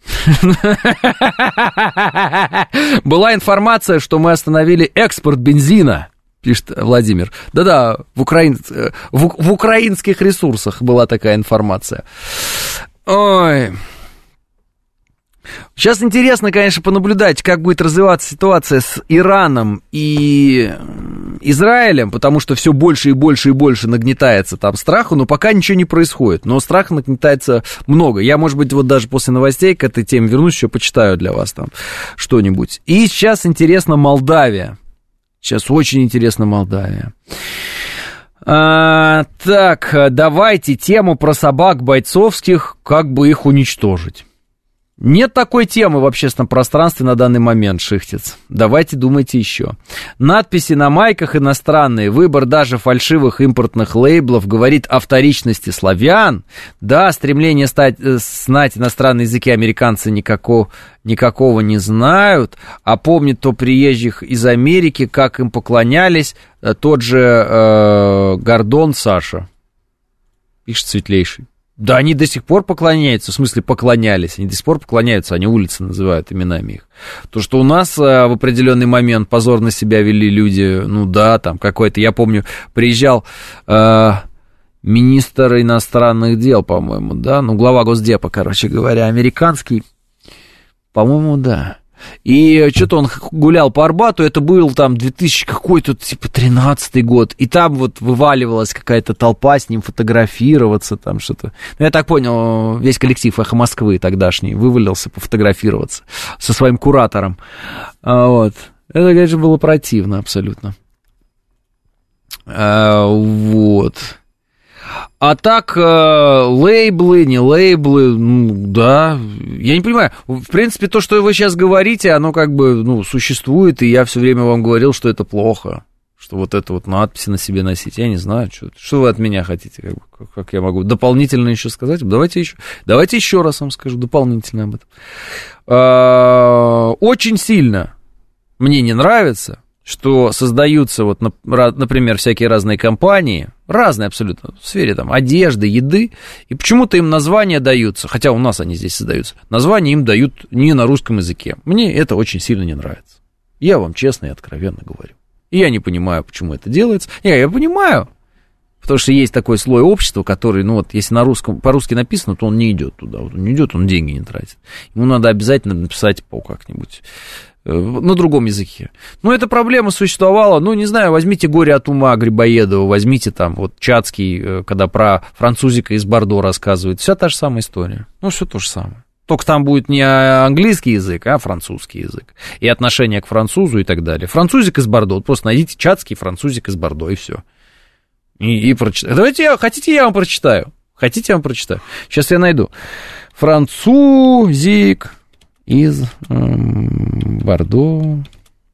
B: Была информация, что мы остановили экспорт бензина, пишет Владимир. Да-да, в украинских ресурсах была такая информация. Ой... Сейчас интересно, конечно, понаблюдать, как будет развиваться ситуация с Ираном и Израилем, потому что все больше и больше и больше нагнетается там страху, но пока ничего не происходит, но страха нагнетается много. Я, может быть, вот даже после новостей к этой теме вернусь, еще почитаю для вас там что-нибудь. И сейчас интересно Молдавия. Сейчас очень интересно Молдавия. Так, давайте тему про собак бойцовских, как бы их уничтожить. Нет такой темы в общественном пространстве на данный момент, Шихтец. Давайте думайте еще. Надписи на майках иностранные, выбор даже фальшивых импортных лейблов говорит о вторичности славян. Да, стремление знать иностранные языки американцы никакого не знают. А помнит то приезжих из Америки, как им поклонялись, тот же Гордон Саша. Пишет Светлейший. Да, они до сих пор поклоняются, в смысле поклонялись, они до сих пор поклоняются, они улицы называют именами их. То, что у нас в определенный момент позорно себя вели люди, ну да, там какой-то, я помню, приезжал министр иностранных дел, по-моему, да, ну глава Госдепа, короче говоря, американский, по-моему, да. И что-то он гулял по Арбату, это был там 2000 какой-то, типа, 13-й год, и там вот вываливалась какая-то толпа с ним фотографироваться, там что-то. Ну, я так понял, весь коллектив «Эхо Москвы» тогдашний вывалился пофотографироваться со своим куратором. Вот. Это, конечно, было противно абсолютно. Вот. А так, лейблы, не лейблы, ну, да, я не понимаю. В принципе, то, что вы сейчас говорите, оно как бы, ну, существует, и я все время вам говорил, что это плохо, что вот это вот надписи на себе носить. Я не знаю, что вы от меня хотите, как я могу дополнительно еще сказать. Давайте еще раз вам скажу дополнительно об этом. Очень сильно мне не нравится, что создаются, вот, например, всякие разные компании, разные абсолютно, в сфере там одежды, еды, и почему-то им названия даются, хотя у нас они здесь создаются, названия им дают не на русском языке. Мне это очень сильно не нравится. Я вам честно и откровенно говорю. И я не понимаю, почему это делается. Я понимаю, потому что есть такой слой общества, который, ну вот, если по-русски написано, то он не идет туда. Вот он не идет, он деньги не тратит. Ему надо обязательно написать как-нибудь на другом языке. Но эта проблема существовала, ну, не знаю, возьмите «Горе от ума» Грибоедова, возьмите там вот Чацкий, когда про французика из Бордо рассказывает, вся та же самая история, ну, все то же самое. Только там будет не английский язык, а французский язык. И отношение к французу и так далее. Французик из Бордо, вот просто найдите Чацкий французик из Бордо, и все. И прочитайте. Давайте, хотите, я вам прочитаю? Хотите, я вам прочитаю? Сейчас я найду. Французик из Бордо,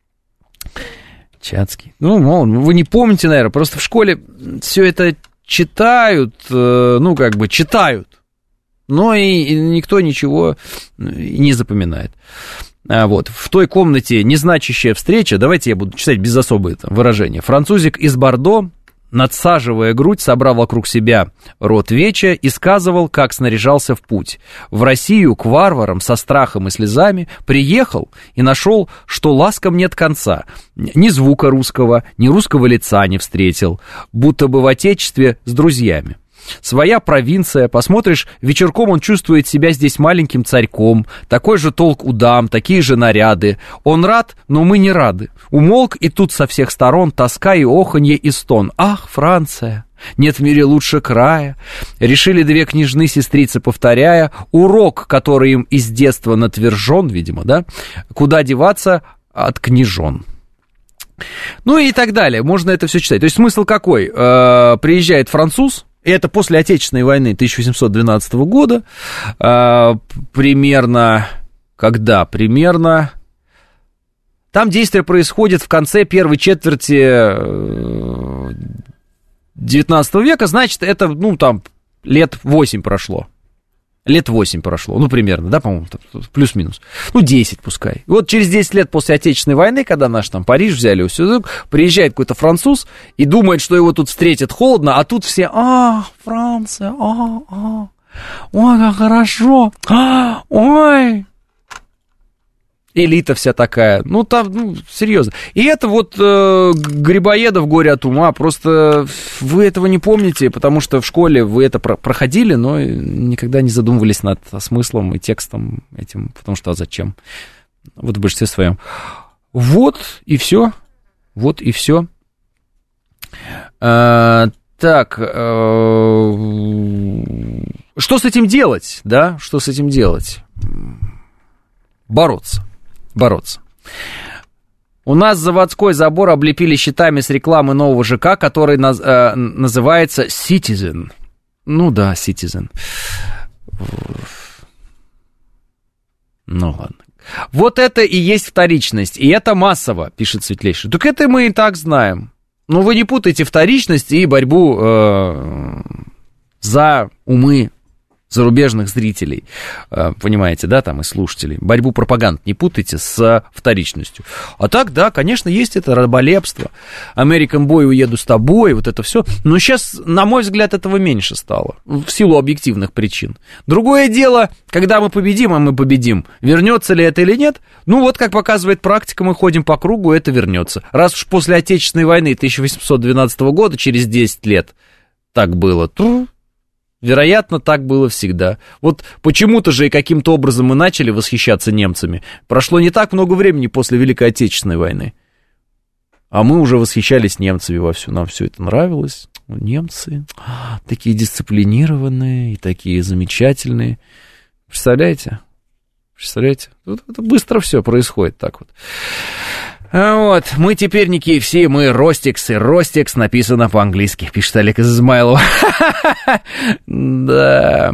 B: Чацкий. Ну, вы не помните, наверное, просто в школе все это читают, ну, как бы читают, но и никто ничего не запоминает. Вот. В той комнате незначащая встреча, давайте я буду читать без особого выражения. Французик из Бордо, надсаживая грудь, собрал вокруг себя рот веча и сказывал, как снаряжался в путь. В Россию к варварам со страхом и слезами приехал и нашел, что ласкам нет конца. Ни звука русского, ни русского лица не встретил, будто бы в отечестве с друзьями. Своя провинция, посмотришь, вечерком он чувствует себя здесь маленьким царьком, такой же толк у дам, такие же наряды. Он рад, но мы не рады. Умолк, и тут со всех сторон тоска и оханье и стон. Ах, Франция! Нет в мире лучше края. Решили две княжны-сестрицы, повторяя урок, который им из детства натвержен, видимо, да? Куда деваться, от княжон. Ну и так далее, можно это все читать. То есть смысл какой? Приезжает француз, и это после Отечественной войны 1812 года, примерно, когда? Примерно... Там действие происходит в конце первой четверти 19 века, значит, это, ну, там, лет 8 прошло. Ну, примерно, да, по-моему, плюс-минус. Ну, 10 пускай. И вот через 10 лет после Отечественной войны, когда наш там Париж взяли, все, приезжает какой-то француз и думает, что его тут встретят холодно, а тут все, Франция, ой, как хорошо, ой. Элита вся такая, ну, там, ну, серьезно. И это вот Грибоедов «Горе от ума», просто вы этого не помните, потому что в школе вы это проходили, но никогда не задумывались над смыслом и текстом этим, потому что, а зачем? Вот в большинстве своем. Вот и все. Так, что с этим делать, да? Что с этим делать? Бороться. У нас заводской забор облепили щитами с рекламы нового ЖК, который называется Citizen. Ну да, Citizen. Ну ладно. Вот это и есть вторичность, и это массово, пишет Светлейший. Так это мы и так знаем. Но вы не путайте вторичность и борьбу за умы зарубежных зрителей, понимаете, да, там, и слушателей. Борьбу пропаганд не путайте с вторичностью. А так, да, конечно, есть это раболепство. American Boy, уеду с тобой, вот это все. Но сейчас, на мой взгляд, этого меньше стало, в силу объективных причин. Другое дело, когда мы победим, а мы победим, вернется ли это или нет, ну вот, как показывает практика, мы ходим по кругу, это вернется. Раз уж после Отечественной войны 1812 года, через 10 лет, так было, то... Вероятно, так было всегда. Вот почему-то же и каким-то образом мы начали восхищаться немцами. Прошло не так много времени после Великой Отечественной войны. А мы уже восхищались немцами вовсю. Нам все это нравилось. Немцы такие дисциплинированные и такие замечательные. Представляете? Вот это быстро все происходит так вот. Вот, мы теперь не KFC, мы Ростикс, и Ростикс написано по-английски, пишет Олег из Измайлова. Да.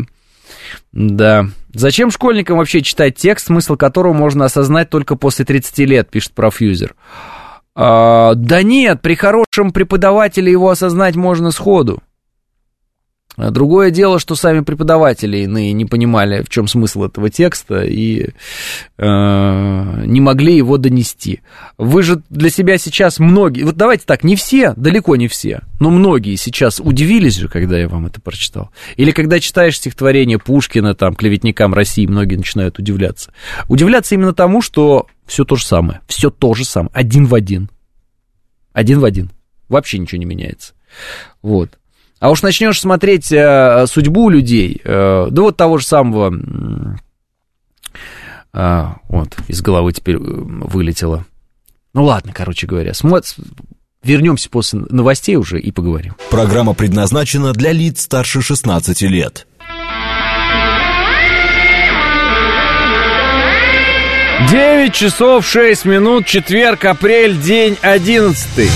B: Зачем школьникам вообще читать текст, смысл которого можно осознать только после 30 лет, пишет профьюзер. Да нет, при хорошем преподавателе его осознать можно сходу. Другое дело, что сами преподаватели иные не понимали, в чем смысл этого текста, и не могли его донести. Вы же для себя сейчас многие, вот давайте так, не все, далеко не все, но многие сейчас удивились же, когда я вам это прочитал. Или когда читаешь стихотворение Пушкина, там, клеветникам России, многие начинают удивляться. Удивляться именно тому, что все то же самое, один в один. Вообще ничего не меняется. Вот. А уж начнешь смотреть судьбу людей, да вот того же самого, вот, из головы теперь вылетело. Ну ладно, короче говоря, вернемся после новостей уже и поговорим.
A: Программа предназначена для лиц старше 16 лет.
B: 9 часов 6 минут, четверг, апрель, день 11.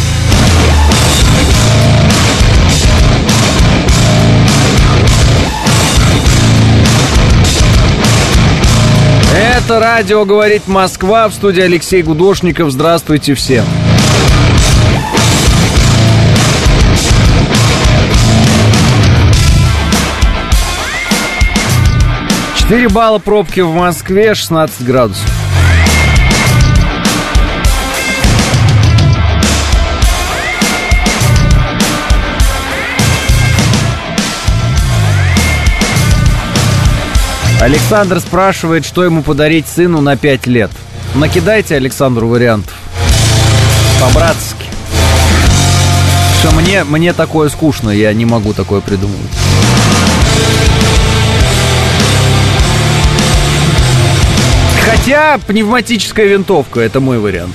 B: Это радио «Говорит Москва», в студии Алексей Гудошников. Здравствуйте всем. Четыре балла пробки в Москве, 16 градусов. Александр спрашивает, что ему подарить сыну на 5 лет. Накидайте Александру вариантов. По-братски. Что мне такое скучно, я не могу такое придумывать. Хотя пневматическая винтовка — это мой вариант.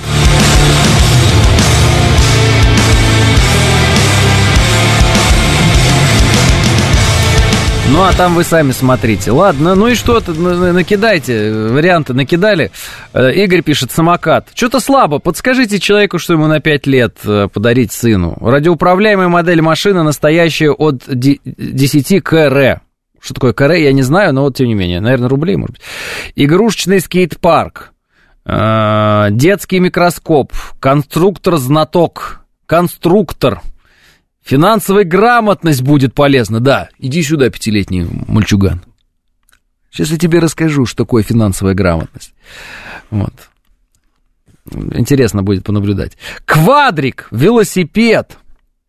B: Ну, а там вы сами смотрите. Ладно, ну и что-то, накидайте, варианты накидали. Игорь пишет, самокат. Что-то слабо, подскажите человеку, что ему на 5 лет подарить сыну. Радиоуправляемая модель машины, настоящая от 10 КР. Что такое КР, я не знаю, но вот тем не менее, наверное, рублей, может быть. Игрушечный скейт-парк, детский микроскоп, конструктор-знаток, конструктор. Финансовая грамотность будет полезна, да. Иди сюда, 5-летний мальчуган. Сейчас я тебе расскажу, что такое финансовая грамотность. Вот. Интересно будет понаблюдать. Квадрик, велосипед.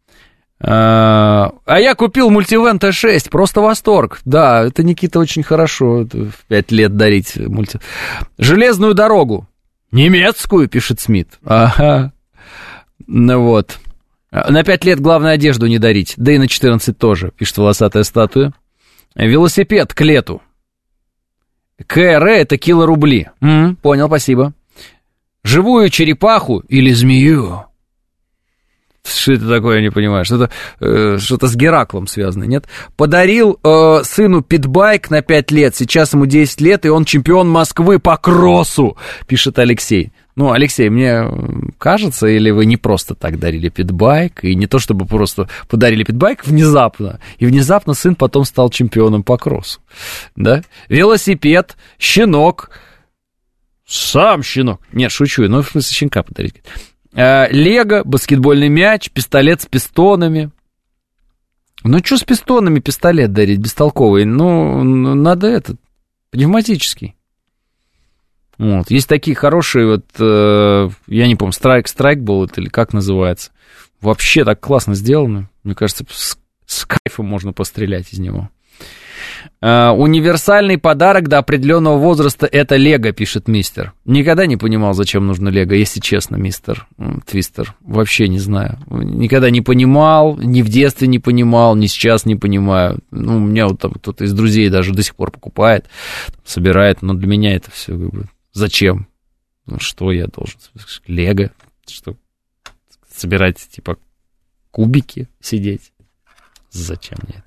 B: А я купил мультивэн Т6, просто восторг. Да, это, Никита, очень хорошо в 5 лет дарить железную дорогу. Немецкую, пишет Смит. Ага. Ну вот. На 5 лет главное одежду не дарить, да и на 14 тоже, пишет волосатая статуя. Велосипед к лету. КР это килорубли. Понял, спасибо. Живую черепаху или змею. Что это такое, я не понимаю. Что-то с Гераклом связано, нет? Подарил сыну питбайк на 5 лет. Сейчас ему 10 лет, и он чемпион Москвы по кроссу, пишет Алексей. Ну, Алексей, мне кажется, или вы не просто так дарили питбайк, и не то чтобы просто подарили питбайк внезапно, и внезапно сын потом стал чемпионом по кроссу, да? Велосипед, щенок, сам щенок. Нет, шучу, ну, в смысле, щенка подарить. Лего, баскетбольный мяч, пистолет с пистонами. Ну, что с пистонами пистолет дарить, бестолковый? Ну, надо этот, пневматический. Вот. Есть такие хорошие, вот, я не помню, страйк был это или как называется. Вообще так классно сделано. Мне кажется, с кайфом можно пострелять из него. Универсальный подарок до определенного возраста — это Лего, пишет мистер. Никогда не понимал, зачем нужно Лего, если честно, мистер Твистер. Вообще не знаю. Никогда не понимал, ни в детстве не понимал, ни сейчас не понимаю. Ну, у меня вот там кто-то из друзей даже до сих пор покупает, собирает, но для меня это все как бы... Зачем? Ну, что я должен? Лего? Что? Собирать, типа, кубики, сидеть? Зачем мне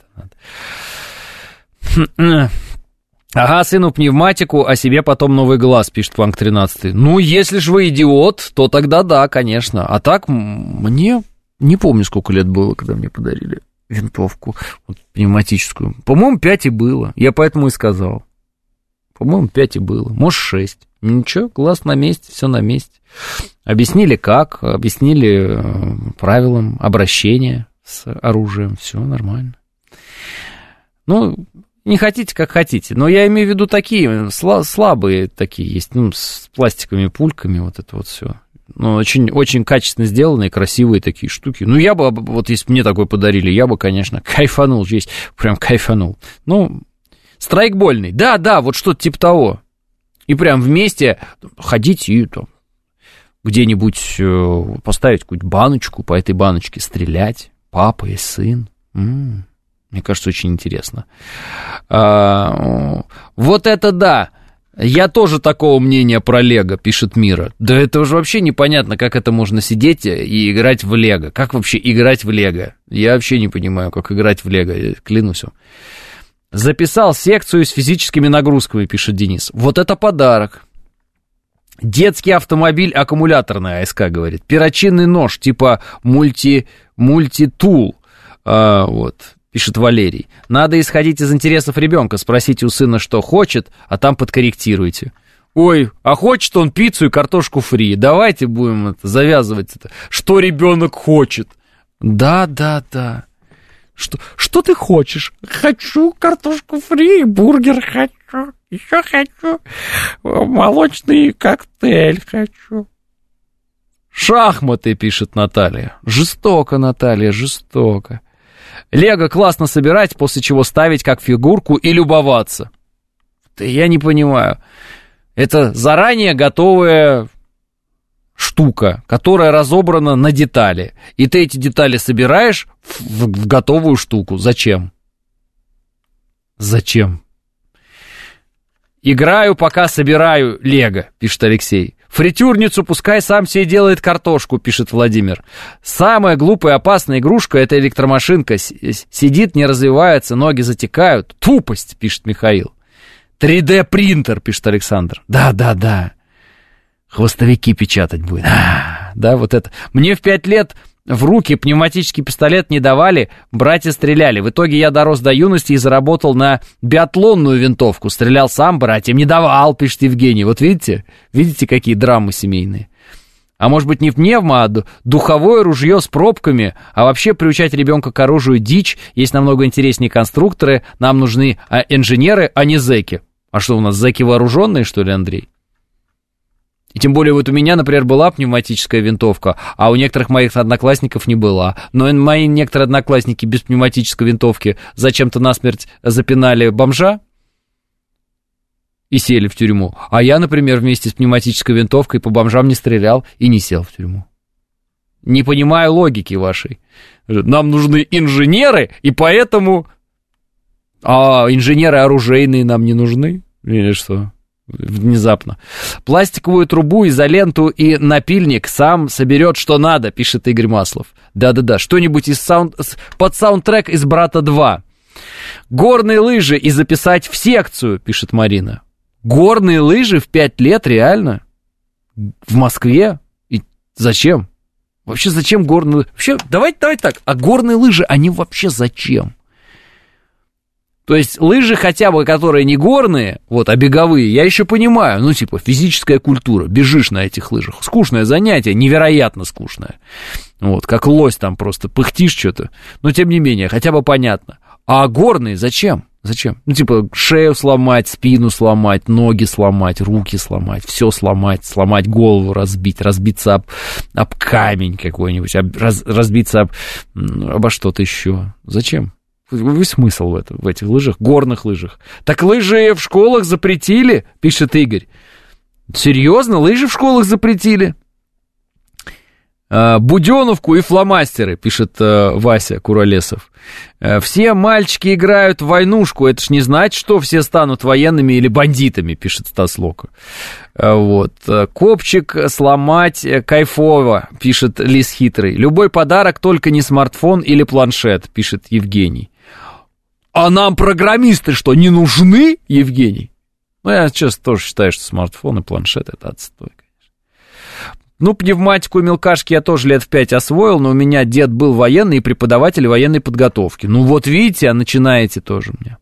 B: это надо? Ага, сыну пневматику, а себе потом новый глаз, пишет Фанк 13. Ну, если же вы идиот, то тогда да, конечно. А так, мне не помню, сколько лет было, когда мне подарили винтовку вот, пневматическую. По-моему, 5 и было. Я поэтому и сказал. По-моему, 5 и было. Может, 6. Ничего, глаз на месте, все на месте. Объяснили как, объяснили правилам обращения с оружием. Все нормально. Ну, не хотите, как хотите. Но я имею в виду такие, слабые такие есть, ну, с пластиковыми пульками, вот это вот все. Ну, очень, очень качественно сделанные, красивые такие штуки. Ну, я бы, вот если бы мне такой подарили, я бы, конечно, кайфанул здесь, прям кайфанул. Ну, страйкбольный, да, вот что-то типа того. И прям вместе ходить и там, где-нибудь поставить какую-нибудь баночку, по этой баночке стрелять. Папа и сын. Мне кажется, очень интересно. Вот это да. Я тоже такого мнения про Лего, пишет Мира. Да это уже вообще непонятно, как это можно сидеть и играть в Лего. Как вообще играть в Лего? Я вообще не понимаю, как играть в Лего, я клянусь вам. Записал секцию с физическими нагрузками, пишет Денис. Вот это подарок. Детский автомобиль аккумуляторный, АСК говорит. Перочинный нож типа мультитул. Вот, пишет Валерий. Надо исходить из интересов ребенка, спросите у сына, что хочет, а там подкорректируйте. Ой, а хочет он пиццу и картошку фри. Давайте будем это, завязывать это. Что ребенок хочет? Да. Что ты хочешь? Хочу картошку фри, бургер хочу, еще хочу, молочный коктейль хочу. Шахматы, пишет Наталья. Жестоко, Наталья, жестоко. Лего классно собирать, после чего ставить как фигурку и любоваться. Да я не понимаю. Это заранее готовая штука, которая разобрана на детали. И ты эти детали собираешь в готовую штуку. Зачем? Играю, пока собираю Лего, пишет Алексей. Фритюрницу пускай сам себе делает картошку, пишет Владимир. Самая глупая и опасная игрушка — это электромашинка. Сидит, не развивается, ноги затекают. Тупость, пишет Михаил. 3D-принтер, пишет Александр. Да. Хвостовики печатать будет. Да, вот это. Мне в 5 лет в руки пневматический пистолет не давали, братья стреляли. В итоге я дорос до юности и заработал на биатлонную винтовку. Стрелял сам, братьям не давал, пишет Евгений. Вот видите? Видите, какие драмы семейные? А может быть, не пневмо, а духовое ружье с пробками. А вообще приучать ребенка к оружию дичь. Есть намного интереснее конструкторы. Нам нужны инженеры, а не зэки. А что, у нас зэки вооруженные, что ли, Андрей? И тем более вот у меня, например, была пневматическая винтовка, а у некоторых моих одноклассников не была. Но мои некоторые одноклассники без пневматической винтовки зачем-то насмерть запинали бомжа и сели в тюрьму. А я, например, вместе с пневматической винтовкой по бомжам не стрелял и не сел в тюрьму. Не понимаю логики вашей. Нам нужны инженеры, и поэтому... А инженеры оружейные нам не нужны? Или что? Внезапно. Пластиковую трубу, изоленту и напильник сам соберет, что надо, пишет Игорь Маслов. Да-да-да, что-нибудь под саундтрек из «Брата 2». Горные лыжи и записать в секцию, пишет Марина. Горные лыжи в 5 лет, реально? В Москве? И зачем? Вообще зачем горные лыжи? Вообще, давайте так, а горные лыжи, они вообще зачем? То есть лыжи хотя бы, которые не горные, вот, а беговые, я еще понимаю, ну, типа, физическая культура, бежишь на этих лыжах, скучное занятие, невероятно скучное, вот, как лось там просто, пыхтишь что-то, но тем не менее, хотя бы понятно. А горные зачем? Зачем? Ну, типа, шею сломать, спину сломать, ноги сломать, руки сломать, все сломать, сломать голову, разбиться об камень какой-нибудь, разбиться обо что-то еще. Зачем? Какой смысл в этих лыжах, горных лыжах? Так лыжи в школах запретили, пишет Игорь. Серьезно, лыжи в школах запретили? Буденовку и фломастеры, пишет Вася Куролесов. Все мальчики играют в войнушку, это ж не значит, что все станут военными или бандитами, пишет Стас Лока. Вот. Копчик сломать кайфово, пишет Лис Хитрый. Любой подарок, только не смартфон или планшет, пишет Евгений. А нам программисты что, не нужны, Евгений? Ну, я сейчас тоже считаю, что смартфон и планшет — это отстой, конечно. Ну, пневматику и мелкашки я тоже лет в 5 освоил, но у меня дед был военный и преподаватель военной подготовки. Ну, вот видите, а начинаете тоже мне.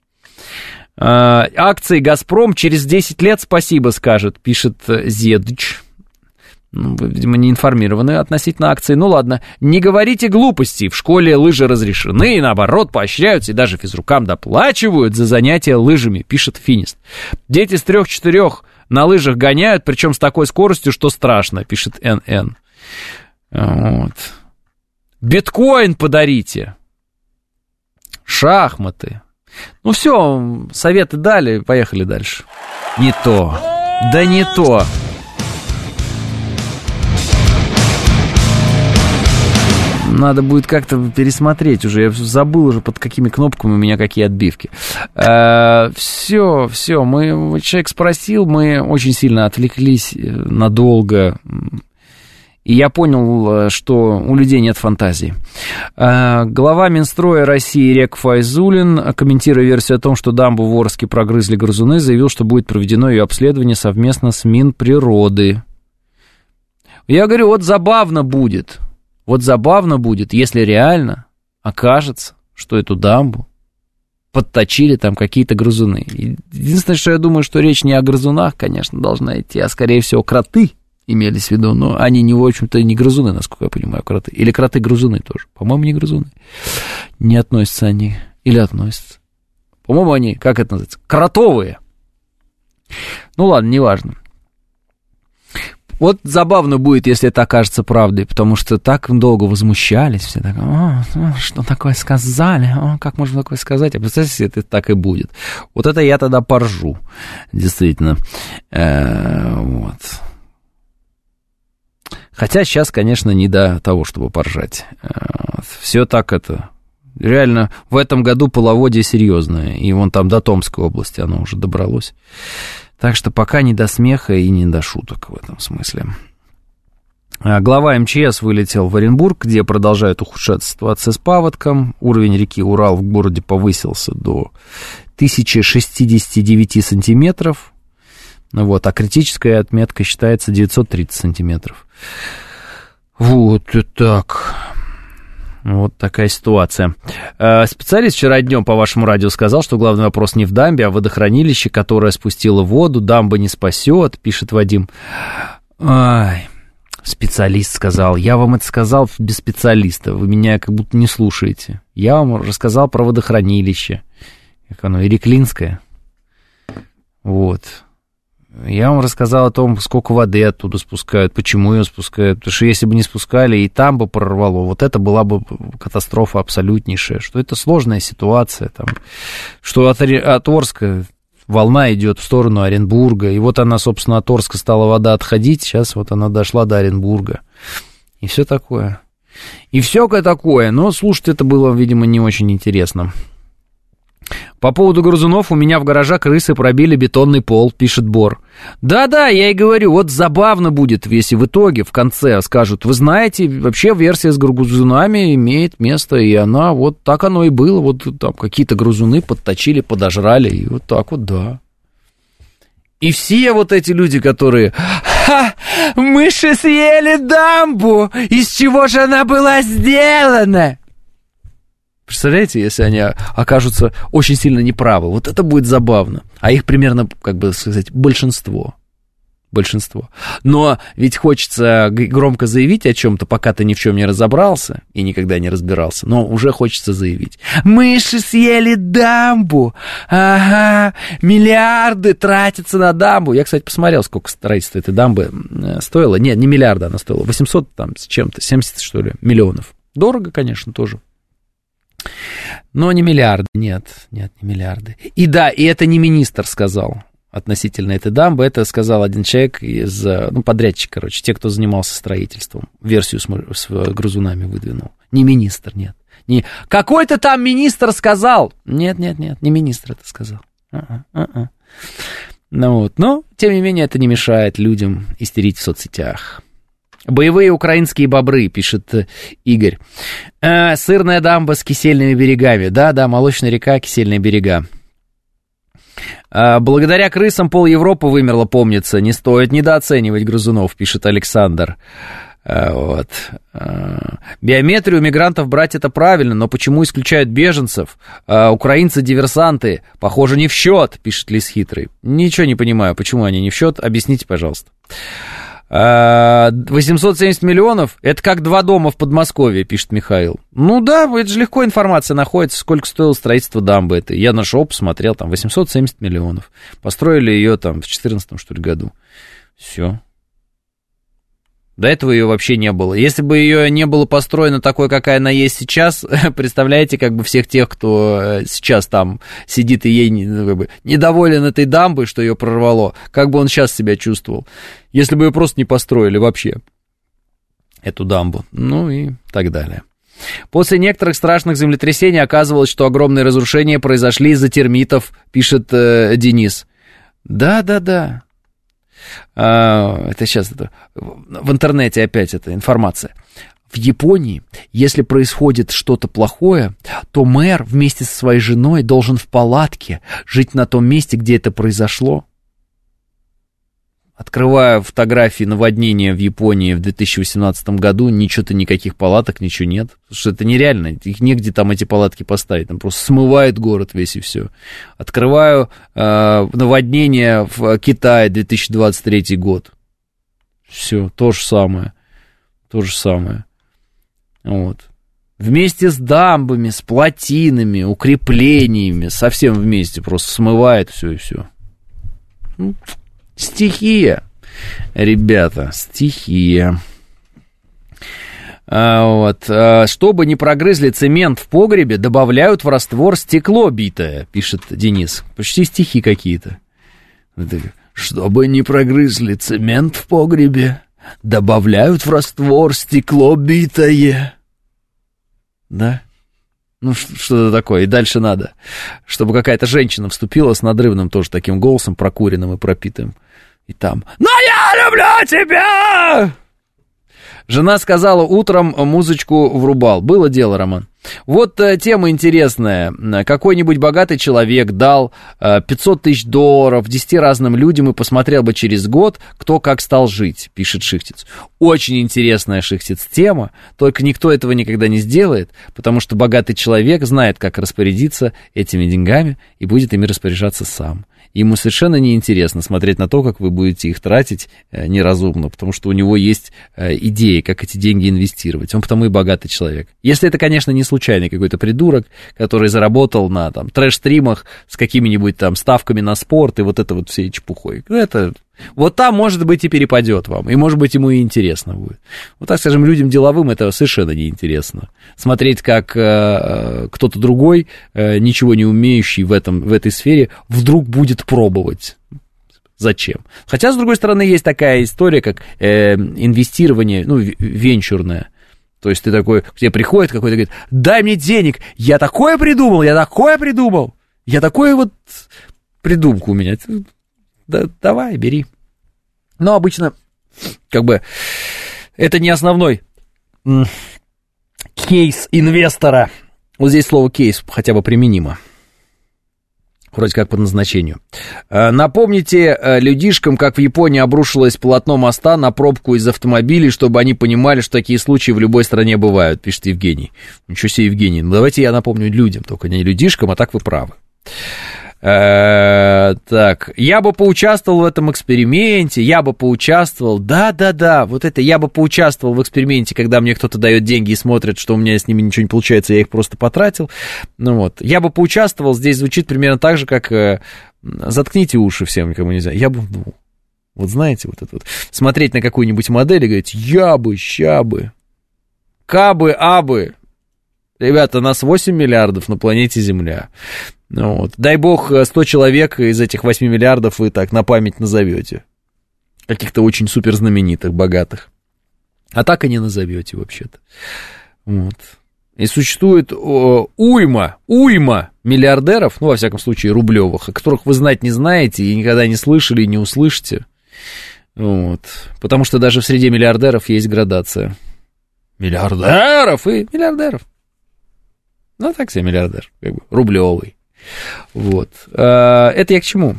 B: Акции «Газпром» через 10 лет спасибо скажет, пишет Зедыч. Ну, вы, видимо, не информированы относительно акций. Ну, ладно. Не говорите глупостей. В школе лыжи разрешены, и наоборот, поощряются, и даже физрукам доплачивают за занятия лыжами, пишет Финист. Дети с 3-4 на лыжах гоняют, причем с такой скоростью, что страшно, пишет НН. Вот. Биткоин подарите. Шахматы. Ну, все, советы дали, поехали дальше. Не то. Да не то. Надо будет как-то пересмотреть уже. Я забыл уже, под какими кнопками у меня какие отбивки. Все, человек спросил, мы очень сильно отвлеклись надолго. И я понял, что у людей нет фантазии. Глава Минстроя России Рек Файзуллин, комментируя версию о том, что дамбу в Орске прогрызли грызуны, заявил, что будет проведено ее обследование совместно с Минприроды. Я говорю, вот забавно будет, если реально окажется, что эту дамбу подточили там какие-то грызуны. Единственное, что я думаю, что речь не о грызунах, конечно, должна идти, а скорее всего кроты имелись в виду, но они, в общем-то, не грызуны, насколько я понимаю, кроты. Или кроты-грызуны тоже. По-моему, не грызуны. Не относятся они. Или относятся. По-моему, они, как это называется, кротовые. Ну ладно, неважно. Вот забавно будет, если это окажется правдой, потому что так долго возмущались, все так, что такое сказали, как можно такое сказать, а представьте, если это так и будет. Вот это я тогда поржу, действительно. Вот. Хотя сейчас, конечно, не до того, чтобы поржать. Все так это... Реально, в этом году половодье серьезное, и вон там до Томской области оно уже добралось. Так что пока не до смеха и не до шуток в этом смысле. Глава МЧС вылетел в Оренбург, где продолжает ухудшаться ситуация с паводком. Уровень реки Урал в городе повысился до 1069 сантиметров. Вот, а критическая отметка считается 930 сантиметров. Вот и так. Вот такая ситуация. Специалист вчера днем по вашему радио сказал, что главный вопрос не в дамбе, а в водохранилище, которое спустило воду. Дамба не спасет, пишет Вадим. Ай, специалист сказал. Я вам это сказал без специалиста. Вы меня как будто не слушаете. Я вам рассказал про водохранилище. Как оно, Иреклинское. Вот. Я вам рассказал о том, сколько воды оттуда спускают, почему ее спускают. Потому что если бы не спускали, и там бы прорвало, вот это была бы катастрофа абсолютнейшая. Что это сложная ситуация. Там, что от Орска волна идет в сторону Оренбурга. И вот она, собственно, от Орска стала вода отходить. Сейчас вот она дошла до Оренбурга. И все такое. И всякое такое. Но слушать это было, видимо, не очень интересно. По поводу грызунов, у меня в гараже крысы пробили бетонный пол, пишет Бор. Да-да, я и говорю, вот забавно будет, если в итоге, в конце скажут, вы знаете, вообще версия с грызунами имеет место, и она, вот так оно и было, вот там какие-то грызуны подточили, подожрали, и вот так вот, да. И все вот эти люди, которые, мыши съели дамбу, из чего же она была сделана? Представляете, если они окажутся очень сильно неправы, вот это будет забавно. А их примерно, как бы сказать, большинство. Но ведь хочется громко заявить о чем-то, пока ты ни в чем не разобрался и никогда не разбирался, но уже хочется заявить. Мыши съели дамбу, ага, миллиарды тратятся на дамбу. Я, кстати, посмотрел, сколько строительство этой дамбы стоило. Нет, не миллиарда она стоила, 800 там с чем-то, 70, что ли, миллионов. Дорого, конечно, тоже. Но не миллиарды, нет, не миллиарды. И да, и это не министр сказал относительно этой дамбы, это сказал один человек из, подрядчик, короче, те, кто занимался строительством, версию с грызунами выдвинул. Не министр, нет. Не какой-то там министр сказал. Нет, не министр это сказал. Ну вот, но, тем не менее, это не мешает людям истерить в соцсетях. Боевые украинские бобры, пишет Игорь. Сырная дамба с кисельными берегами. Да, молочная река, кисельные берега. Благодаря крысам пол Европы вымерло, помнится. Не стоит недооценивать грызунов, пишет Александр. Вот. Биометрию мигрантов брать это правильно, но почему исключают беженцев? Украинцы-диверсанты, похоже, не в счет, пишет Лис Хитрый. Ничего не понимаю, почему они не в счет. Объясните, пожалуйста. 870 миллионов, это как 2 дома в Подмосковье, пишет Михаил. Ну да, это же легко информация находится, сколько стоило строительство дамбы этой. Я нашел, посмотрел, там 870 миллионов. Построили ее там в 2014, что ли, году. Все. До этого ее вообще не было. Если бы ее не было построено такой, какая она есть сейчас, представляете, как бы всех тех, кто сейчас там сидит и ей недоволен этой дамбой, что ее прорвало, как бы он сейчас себя чувствовал, если бы ее просто не построили вообще, эту дамбу, ну и так далее. После некоторых страшных землетрясений оказывалось, что огромные разрушения произошли из-за термитов, пишет Денис. Да. Это сейчас в интернете опять эта информация. В Японии, если происходит что-то плохое, то мэр вместе со своей женой должен в палатке жить на том месте, где это произошло. Открываю фотографии наводнения в Японии в 2018 году, никаких палаток, ничего нет. Потому что это нереально, их негде там эти палатки поставить, там просто смывает город весь и все. Открываю наводнение в Китае 2023 год. Все, то же самое. Вот. Вместе с дамбами, с плотинами, укреплениями, совсем вместе просто смывает все и все. Стихия, ребята, стихия. Вот. Чтобы не прогрызли цемент в погребе, добавляют в раствор стекло битое, пишет Денис. Почти стихи какие-то. Чтобы не прогрызли цемент в погребе, добавляют в раствор стекло битое. Да? Ну, что-то такое, и дальше надо, чтобы какая-то женщина вступила с надрывным тоже таким голосом, прокуренным и пропитым, и там: «Но я люблю тебя!» Жена сказала, утром музычку врубал. Было дело, Роман. Вот тема интересная. Какой-нибудь богатый человек дал $500 тысяч 10 разным людям и посмотрел бы через год, кто как стал жить, пишет Шихтец. Очень интересная, Шихтец, тема, только никто этого никогда не сделает, потому что богатый человек знает, как распорядиться этими деньгами и будет ими распоряжаться сам. Ему совершенно неинтересно смотреть на то, как вы будете их тратить неразумно, потому что у него есть идеи, как эти деньги инвестировать. Он потому и богатый человек. Если это, конечно, не случайный какой-то придурок, который заработал на там трэш-стримах с какими-нибудь там ставками на спорт и вот это вот всей чепухой. Это... Вот там, может быть, и перепадет вам, и, может быть, ему и интересно будет. Вот так, скажем, людям деловым это совершенно неинтересно. Смотреть, как кто-то другой, ничего не умеющий в этой сфере, вдруг будет пробовать. Зачем? Хотя, с другой стороны, есть такая история, как инвестирование, ну, венчурное. То есть ты такой, к тебе приходит какой-то, говорит: дай мне денег, я такое придумал, я такую вот придумку у меня. Да, давай, бери. Но обычно, как бы, это не основной кейс инвестора. Вот здесь слово «кейс» хотя бы применимо. Вроде как по назначению. Напомните людишкам, как в Японии обрушилось полотно моста на пробку из автомобилей, чтобы они понимали, что такие случаи в любой стране бывают, пишет Евгений. Ничего себе, Евгений. Ну, давайте я напомню людям, только не людишкам, а так вы правы. Так, я бы поучаствовал в этом эксперименте, да, вот это я бы поучаствовал в эксперименте, когда мне кто-то дает деньги и смотрит, что у меня с ними ничего не получается, я их просто потратил, ну вот, я бы поучаствовал, здесь звучит примерно так же, как заткните уши всем, никому нельзя, я бы, ну, вот знаете, вот это вот, смотреть на какую-нибудь модель и говорить: я бы, ща бы, кабы, абы. Ребята, нас 8 миллиардов на планете Земля. Ну, вот. Дай бог, 100 человек из этих 8 миллиардов вы так на память назовете. Каких-то очень суперзнаменитых, богатых. А так и не назовете вообще-то. Вот. И существует уйма миллиардеров, ну, во всяком случае, рублевых, о которых вы знать не знаете и никогда не слышали и не услышите. Вот. Потому что даже в среде миллиардеров есть градация. Миллиардеров и миллиардеров. Ну, так себе миллиардер, как бы, рублевый. Вот. Это я к чему?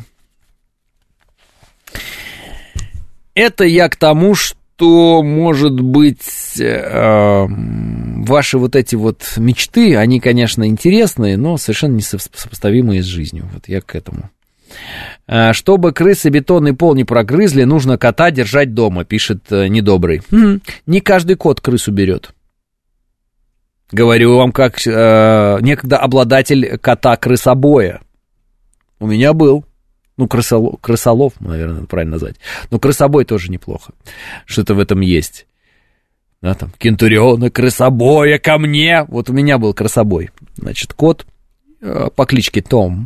B: Это я к тому, что, может быть, ваши вот эти вот мечты, они, конечно, интересные, но совершенно несопоставимые с жизнью. Вот я к этому. Чтобы крысы бетонный пол не прогрызли, нужно кота держать дома, пишет Недобрый. Не каждый кот крысу берет. Говорю вам, как некогда обладатель кота-крысобоя. У меня был. Ну, крысолов, наверное, правильно назвать. Но крысобой тоже неплохо. Что-то в этом есть. Да, там, кентуриона, крысобоя ко мне. Вот у меня был крысобой. Значит, кот по кличке Том.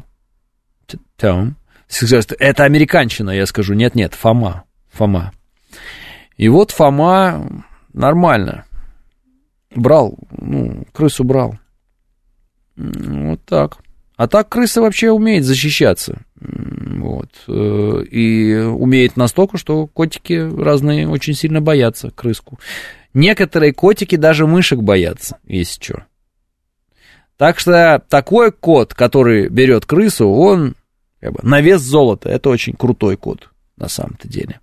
B: Это американщина, я скажу. Нет, Фома. И вот Фома нормально. Брал, ну, крысу брал. Вот так. А так крыса вообще умеет защищаться. Вот. И умеет настолько, что котики разные очень сильно боятся крыску. Некоторые котики даже мышек боятся, если что. Так что такой кот, который берет крысу, он как бы на вес золота. Это очень крутой кот, на самом-то деле.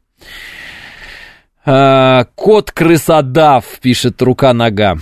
B: Кот-крысодав, пишет Рука-нога.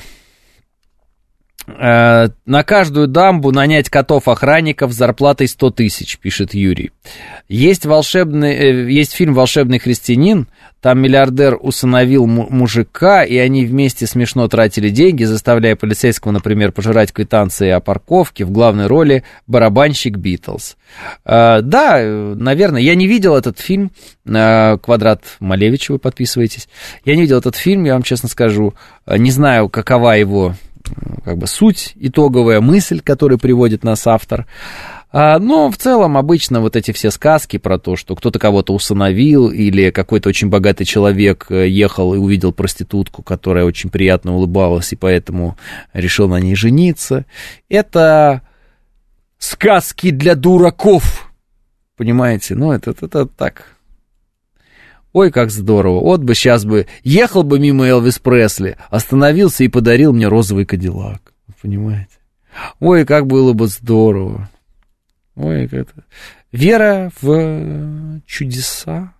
B: На каждую дамбу нанять котов-охранников с зарплатой 100 тысяч, пишет Юрий. Есть фильм «Волшебный христианин». Там миллиардер усыновил мужика, и они вместе смешно тратили деньги, заставляя полицейского, например, пожирать квитанции о парковке. В главной роли барабанщик Битлз. Да, наверное, я не видел этот фильм. Квадрат Малевич, вы подписываетесь. Я не видел этот фильм, я вам честно скажу. Не знаю, какова его как бы суть, итоговая мысль, которую приводит нас автор. Но в целом обычно вот эти все сказки про то, что кто-то кого-то усыновил, или какой-то очень богатый человек ехал и увидел проститутку, которая очень приятно улыбалась, и поэтому решил на ней жениться, это сказки для дураков, понимаете? Ну, это так. Ой, как здорово. Вот бы сейчас бы ехал бы мимо Элвис Пресли, остановился и подарил мне розовый Кадиллак, понимаете? Ой, как было бы здорово. Ой, как это... Вера в чудеса.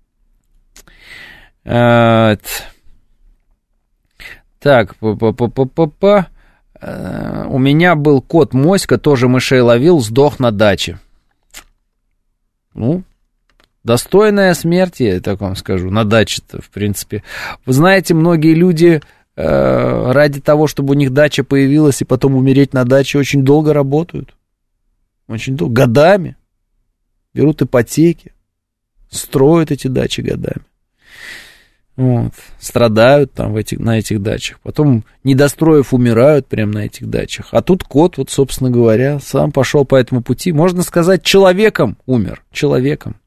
B: Так, у меня был кот Моська, тоже мышей ловил, сдох на даче. Ну, достойная смерти, я так вам скажу, на даче-то, в принципе. Вы знаете, многие люди ради того, чтобы у них дача появилась, и потом умереть на даче, очень долго работают. Очень долго, годами. Берут ипотеки, строят эти дачи годами. Вот. Страдают там на этих дачах. Потом, недостроив, умирают прямо на этих дачах. А тут кот, вот, собственно говоря, сам пошел по этому пути. Можно сказать, человеком умер. Человеком.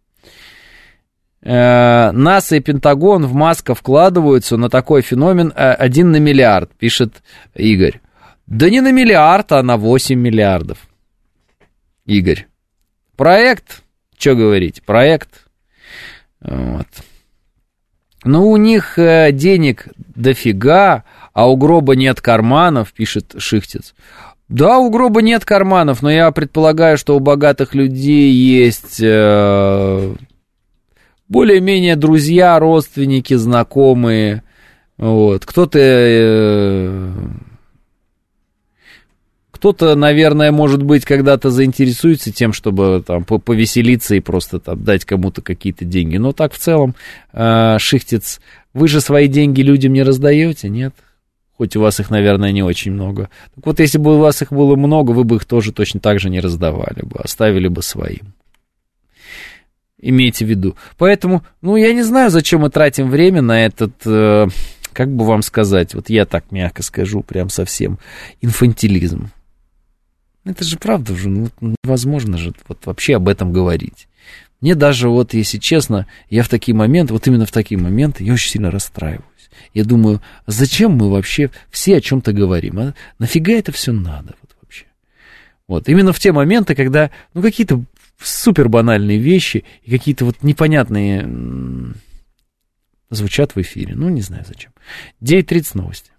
B: НАСА и Пентагон в Маска вкладываются на такой феномен 1 на миллиард, пишет Игорь. Да не на миллиард, а на 8 миллиардов. Игорь. Проект, что говорить, проект. Вот. Ну, у них денег дофига, а у гроба нет карманов, пишет Шихтец. Да, у гроба нет карманов, но я предполагаю, что у богатых людей есть более-менее друзья, родственники, знакомые. Вот. Кто-то, наверное, может быть, когда-то заинтересуется тем, чтобы там повеселиться и просто там дать кому-то какие-то деньги. Но так в целом, Шихтец, вы же свои деньги людям не раздаете, нет? Хоть у вас их, наверное, не очень много. Так вот, если бы у вас их было много, вы бы их тоже точно так же не раздавали бы, оставили бы своим. Имейте в виду. Поэтому, ну, я не знаю, зачем мы тратим время на этот, как бы вам сказать, вот я так мягко скажу, прям совсем, инфантилизм. Это же правда же, ну, невозможно же вот вообще об этом говорить. Мне даже вот, если честно, я в такие моменты, вот именно в такие моменты, я очень сильно расстраиваюсь. Я думаю, зачем мы вообще все о чем-то говорим? А нафига это все надо вот вообще? Вот, именно в те моменты, когда, ну, какие-то супер банальные вещи и какие-то вот непонятные звучат в эфире. Ну, не знаю зачем. 9:30 новости.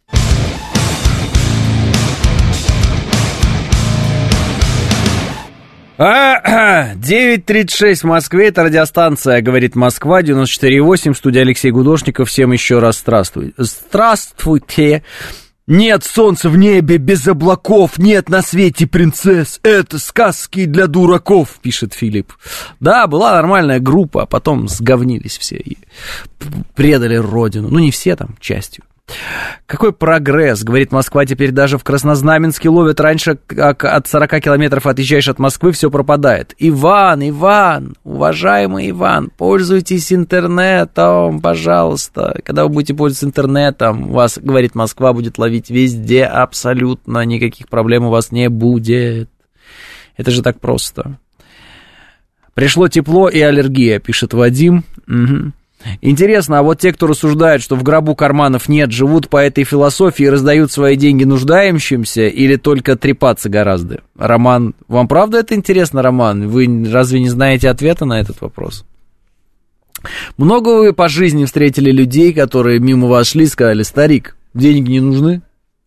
B: А, 9:36 в Москве, это радиостанция «Говорит Москва», 94,8, студия Алексей Гудошников, всем еще раз здравствуйте. Здравствуйте. Нет солнца в небе без облаков, нет на свете принцесс, это сказки для дураков, пишет Филипп. Да, была нормальная группа, а потом сговнились все и предали родину. Ну, не все там, частью. Какой прогресс, говорит Москва, теперь даже в Краснознаменске ловят. Раньше, как от 40 километров отъезжаешь от Москвы, все пропадает. Иван, уважаемый Иван, пользуйтесь интернетом, пожалуйста. Когда вы будете пользоваться интернетом, вас, говорит Москва, будет ловить везде абсолютно, никаких проблем у вас не будет. Это же так просто. Пришло тепло и аллергия, пишет Вадим. Угу. Интересно, а вот те, кто рассуждают, что в гробу карманов нет, живут по этой философии и раздают свои деньги нуждающимся, или только трепаться гораздо? Роман, вам правда это интересно, Роман? Вы разве не знаете ответа на этот вопрос? Много вы по жизни встретили людей, которые мимо вас шли и сказали: старик, деньги не нужны?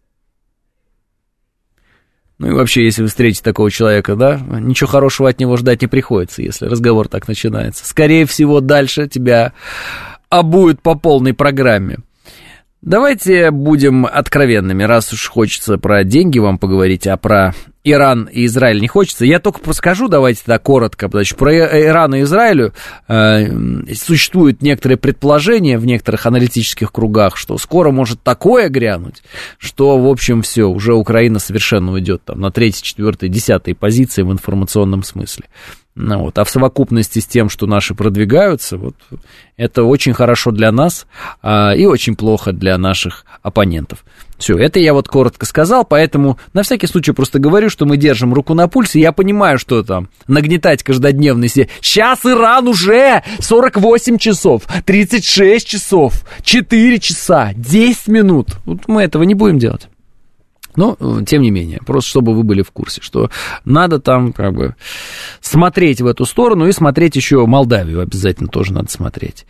B: Ну и вообще, если вы встретите такого человека, да, ничего хорошего от него ждать не приходится, если разговор так начинается. Скорее всего, дальше тебя обуют по полной программе. Давайте будем откровенными, раз уж хочется про деньги вам поговорить, а про Иран и Израиль не хочется. Я только расскажу, давайте так коротко, потому что про Иран и Израиль существуют некоторые предположения в некоторых аналитических кругах, что скоро может такое грянуть, что, в общем, все, уже Украина совершенно уйдет там на 3-й, 4-й, 10-й позиции в информационном смысле. Ну, вот. А в совокупности с тем, что наши продвигаются, вот, это очень хорошо для нас и очень плохо для наших оппонентов. Все, это я вот коротко сказал, поэтому на всякий случай просто говорю, что мы держим руку на пульсе. Я понимаю, что там нагнетать каждодневно себе. Сейчас Иран уже 48 часов, 36 часов, 4 часа, 10 минут. Вот мы этого не будем делать. Но, тем не менее, просто чтобы вы были в курсе, что надо там как бы смотреть в эту сторону и смотреть еще Молдавию обязательно тоже надо смотреть.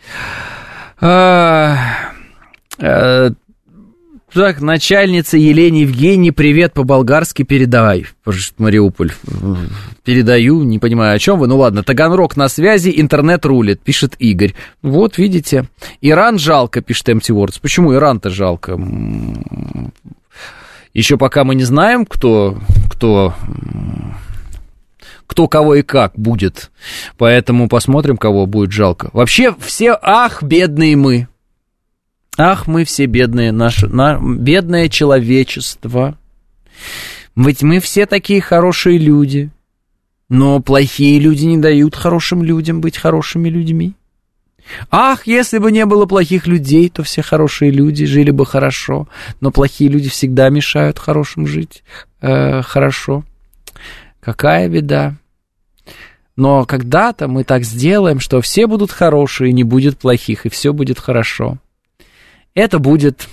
B: Так, начальница Елене Евгеньевне привет по-болгарски передавай. Мариуполь. Передаю, не понимаю, о чем вы. Ну ладно, Таганрог на связи, интернет рулит, пишет Игорь. Вот, видите. Иран жалко, пишет Empty Words. Почему Иран-то жалко? Еще пока мы не знаем, кто кого и как будет. Поэтому посмотрим, кого будет жалко. Вообще все, бедные мы. Мы все бедные, бедное человечество. Ведь мы все такие хорошие люди. Но плохие люди не дают хорошим людям быть хорошими людьми. Если бы не было плохих людей, то все хорошие люди жили бы хорошо. Но плохие люди всегда мешают хорошим жить хорошо. Какая беда. Но когда-то мы так сделаем, что все будут хорошие, не будет плохих, и все будет хорошо. Это будет...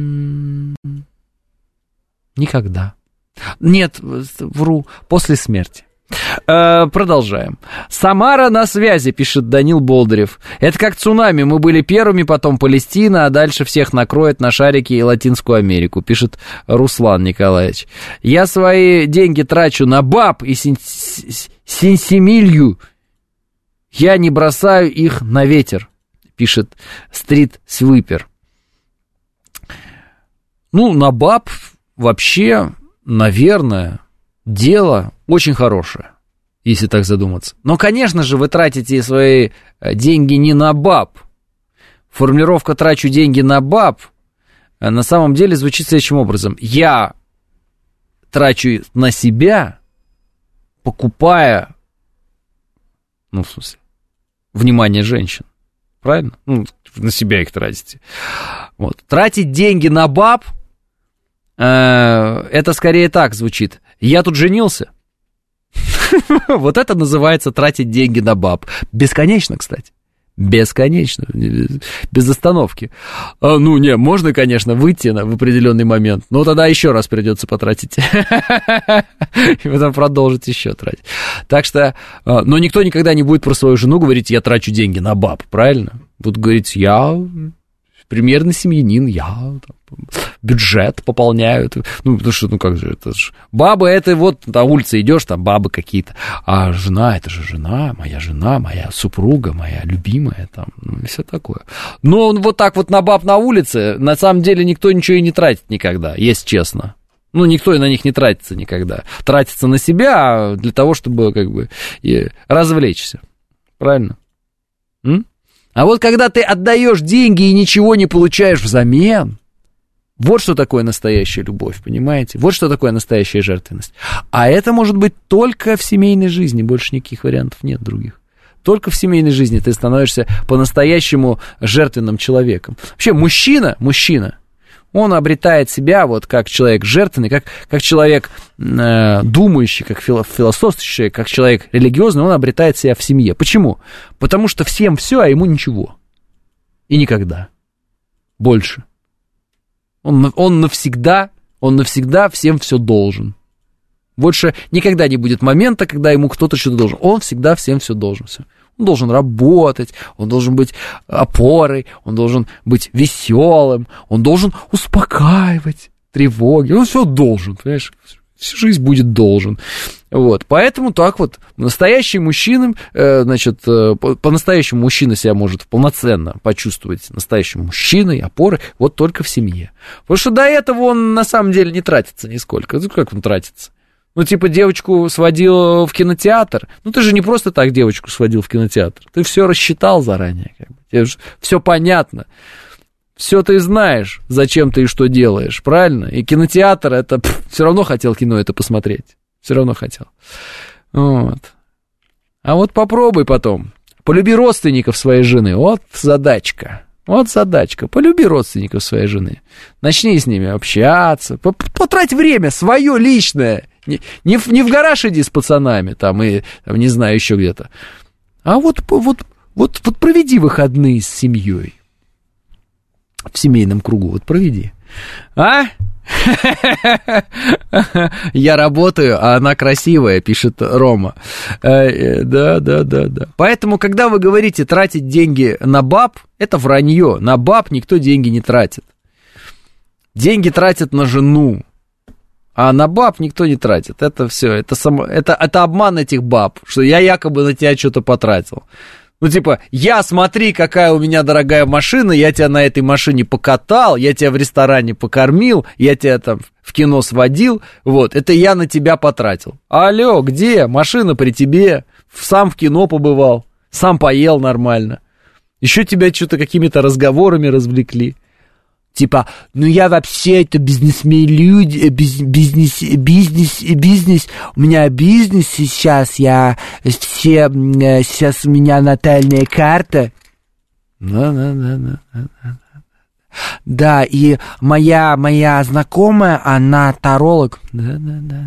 B: никогда. Нет, вру, после смерти. Продолжаем. Самара на связи, пишет Данил Болдырев. Это как цунами, мы были первыми, потом Палестина, а дальше всех накроет на шарики и Латинскую Америку, пишет Руслан Николаевич. Я свои деньги трачу на баб и сенсимилью. Я не бросаю их на ветер, пишет Стрит Свипер. Ну, на баб вообще, наверное, дело очень хорошее, если так задуматься. Но, конечно же, вы тратите свои деньги не на баб. Формулировка «трачу деньги на баб» на самом деле звучит следующим образом. Я трачу на себя, покупая, в смысле, внимание женщин. Правильно? На себя их тратите. Вот. Тратить деньги на баб, это скорее так звучит. Я тут женился. Вот это называется тратить деньги на баб. Бесконечно, кстати. Бесконечно. Без остановки. Можно, конечно, выйти в определенный момент, но тогда еще раз придется потратить. И потом продолжить еще тратить. Так что, но никто никогда не будет про свою жену говорить, я трачу деньги на баб, правильно? Будут говорить, я примерно семьянин, я бюджет пополняю. Потому что, как же, это же... Бабы, это вот на улице идешь, там бабы какие-то. А жена, это же жена, моя супруга, моя любимая, там, и все такое. Но вот так вот на баб на улице, на самом деле, никто ничего и не тратит никогда, если честно. Никто и на них не тратится никогда. Тратится на себя для того, чтобы, как бы, развлечься. Правильно? А вот когда ты отдаешь деньги и ничего не получаешь взамен, вот что такое настоящая любовь, понимаете? Вот что такое настоящая жертвенность. А это может быть только в семейной жизни, больше никаких вариантов нет других. Только в семейной жизни ты становишься по-настоящему жертвенным человеком. Вообще мужчина, он обретает себя вот как человек жертвенный, как человек думающий, как философствующий, как человек религиозный, он обретает себя в семье. Почему? Потому что всем все, а ему ничего. И никогда. Больше. Он навсегда всем все должен. Больше никогда не будет момента, когда ему кто-то что-то должен. Он всегда всем все должен. Все. Он должен работать, он должен быть опорой, он должен быть веселым, он должен успокаивать тревоги. Он все должен, понимаешь? Всю жизнь будет должен. Вот. Поэтому так вот, настоящий мужчина, по-настоящему мужчина себя может полноценно почувствовать настоящим мужчиной, опорой, вот только в семье. Потому что до этого он на самом деле не тратится нисколько. Как он тратится? Девочку сводил в кинотеатр. Ты же не просто так девочку сводил в кинотеатр. Ты все рассчитал заранее. Тебе же все понятно. Все ты знаешь, зачем ты и что делаешь, правильно? И кинотеатр, это все равно хотел кино это посмотреть. Все равно хотел. Вот. А вот попробуй потом. Полюби родственников своей жены. Вот задачка. Полюби родственников своей жены. Начни с ними общаться. Потрать время свое личное. Не в гараж иди с пацанами, там, и, там, не знаю, еще где-то. А вот проведи выходные с семьей. В семейном кругу. Вот проведи. А? Я работаю, а она красивая, пишет Рома. Да. Поэтому, когда вы говорите тратить деньги на баб, это вранье. На баб никто деньги не тратит. Деньги тратят на жену. А на баб никто не тратит. Это все, это обман этих баб, что я якобы на тебя что-то потратил. Ну, типа, смотри, какая у меня дорогая машина, я тебя на этой машине покатал, я тебя в ресторане покормил, я тебя там в кино сводил, вот, это я на тебя потратил. Алло, где? Машина при тебе, сам в кино побывал, сам поел нормально, еще тебя что-то какими-то разговорами развлекли. Типа, ну я вообще это бизнесмен, бизнес, у меня бизнес сейчас, сейчас у меня натальная карта. Да, и моя знакомая, она таролог. Да.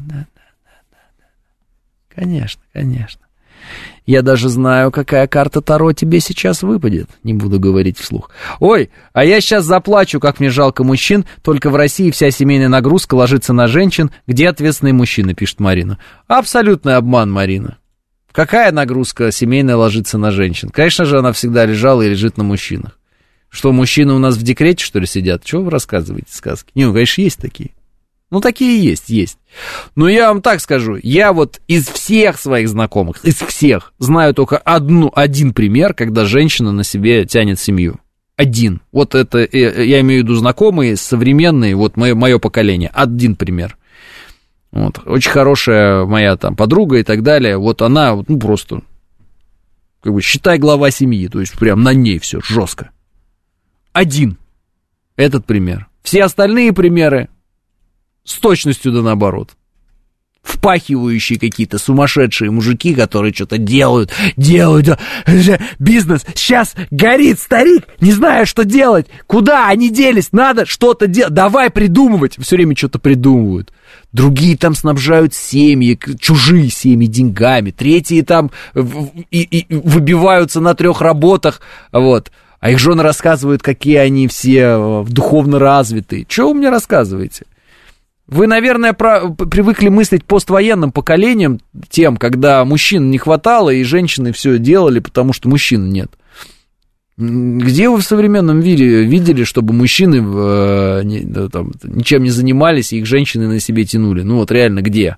B: Конечно. Я даже знаю, какая карта Таро тебе сейчас выпадет. Не буду говорить вслух. Ой, а я сейчас заплачу, как мне жалко мужчин. Только в России вся семейная нагрузка ложится на женщин. Где ответственные мужчины, пишет Марина. Абсолютный обман, Марина. Какая нагрузка семейная ложится на женщин? Конечно же, она всегда лежала и лежит на мужчинах. Что, мужчины у нас в декрете, что ли, сидят? Чего вы рассказываете сказки? Не, ну, конечно, есть такие. Ну, такие есть. Но я вам так скажу, я вот из всех своих знакомых, знаю только один пример, когда женщина на себе тянет семью. Один. Вот это, я имею в виду знакомые, современные, вот мое поколение. Один пример. Вот. Очень хорошая моя там подруга и так далее. Вот она, ну, просто, как бы, считай, глава семьи. То есть, прям на ней все жестко. Один. Этот пример. Все остальные примеры с точностью да наоборот. Впахивающие какие-то сумасшедшие мужики, которые что-то делают, бизнес сейчас горит, старик, не знаю, что делать, куда они делись, надо что-то делать, давай придумывать, все время что-то придумывают. Другие там снабжают семьи, чужие семьи деньгами, третьи там и выбиваются на 3 работах, вот. А их жены рассказывают, какие они все духовно развитые. Чего вы мне рассказываете? Вы, наверное, привыкли мыслить поствоенным поколением, тем, когда мужчин не хватало, и женщины все делали, потому что мужчин нет. Где вы в современном мире видели, чтобы мужчины ничем не занимались, и их женщины на себе тянули? Ну вот реально, где?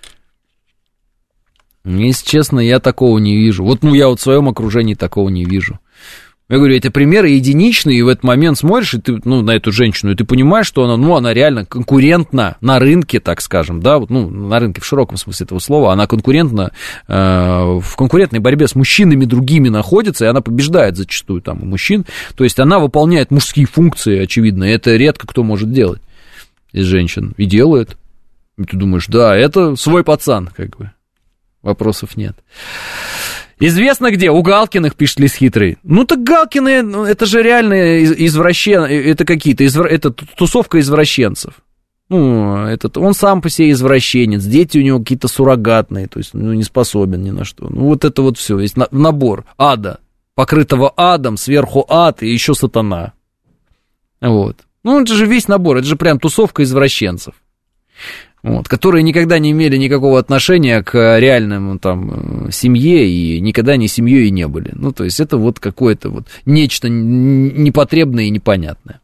B: Если честно, я такого не вижу. Вот, я вот в своем окружении такого не вижу. Я говорю, эти примеры единичные, и в этот момент смотришь и ты, на эту женщину, и ты понимаешь, что она реально конкурентна на рынке, так скажем, да, вот, на рынке в широком смысле этого слова, она конкурентна, в конкурентной борьбе с мужчинами другими находится, и она побеждает зачастую там у мужчин, то есть она выполняет мужские функции, очевидно, и это редко кто может делать из женщин, и делает. И ты думаешь, да, это свой пацан, как бы, вопросов нет. Известно где? У Галкиных, пишет Лис Хитрый. Ну так Галкины, это же реально это какие-то, это тусовка извращенцев. Он сам по себе извращенец, дети у него какие-то суррогатные, то есть, не способен ни на что. Вот это вот все, есть набор ада, покрытого адом, сверху ад и еще сатана. Вот. Это же весь набор, это же прям тусовка извращенцев. Вот, которые никогда не имели никакого отношения к реальному там семье и никогда ни семьей и не были. То есть это вот какое-то вот нечто непотребное и непонятное.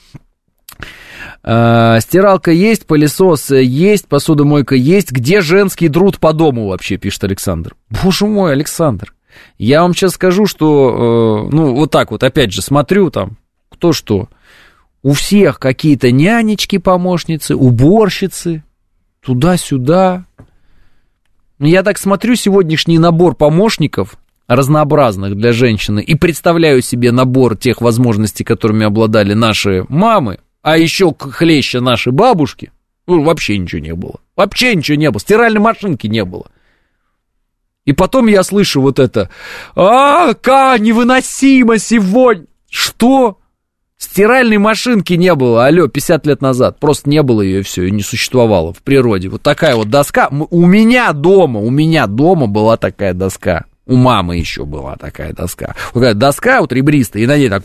B: Стиралка есть, пылесос есть, посудомойка есть. Где женский труд по дому вообще, пишет Александр. Боже мой, Александр, я вам сейчас скажу, что, вот так вот, опять же, смотрю там, кто что. У всех какие-то нянечки, помощницы, уборщицы. Туда-сюда. Я так смотрю сегодняшний набор помощников разнообразных для женщины и представляю себе набор тех возможностей, которыми обладали наши мамы, а еще хлеще наши бабушки. Вообще ничего не было. Стиральной машинки не было. И потом я слышу вот это, невыносимо сегодня. Что? Стиральной машинки не было, 50 лет назад. Просто не было ее, и все, и не существовало в природе. Вот такая вот доска. У меня дома была такая доска. У мамы еще была такая доска. Вот такая доска вот ребристая, и на ней так...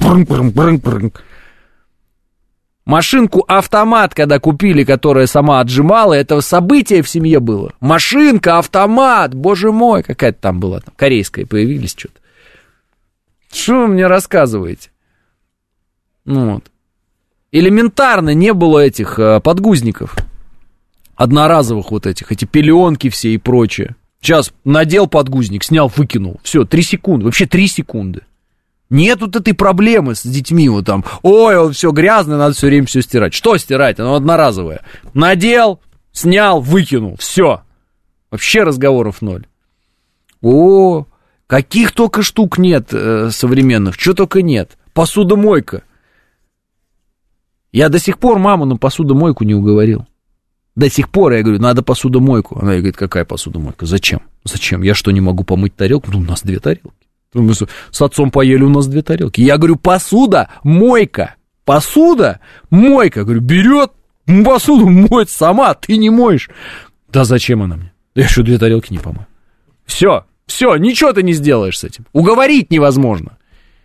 B: Машинку-автомат, когда купили, которая сама отжимала, это событие в семье было. Машинка-автомат, боже мой, какая-то там была, там, корейская, появились что-то. Что вы мне рассказываете? Ну вот. Элементарно не было этих подгузников. Одноразовых вот этих, эти пеленки все и прочее. Сейчас надел подгузник, снял, выкинул. Все, 3 секунды, вообще 3 секунды. Нет вот этой проблемы с детьми, вот там, ой, все грязное, надо все время все стирать. Что стирать? Оно одноразовое. Надел, снял, выкинул, все. Вообще разговоров ноль. О, каких только штук нет современных, что только нет. Посудомойка. Я до сих пор маму на посудомойку не уговорил. До сих пор я говорю, надо посудомойку. Она говорит, какая посудомойка? Зачем? Зачем? Я что, не могу помыть тарелку? Ну, у нас 2 тарелки. Мы с отцом поели, у нас 2 тарелки. Я говорю, посуда, мойка. Посуда, мойка. Говорю, берет посуду, моет сама, ты не моешь. Да зачем она мне? Я что, 2 тарелки не помою? Все, ничего ты не сделаешь с этим. Уговорить невозможно.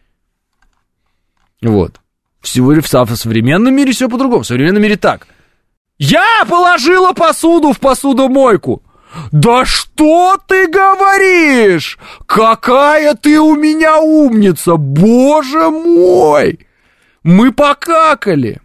B: Вот. В современном мире все по-другому. В современном мире так. Я положила посуду в посудомойку. Да что ты говоришь? Какая ты у меня умница! Боже мой! Мы покакали.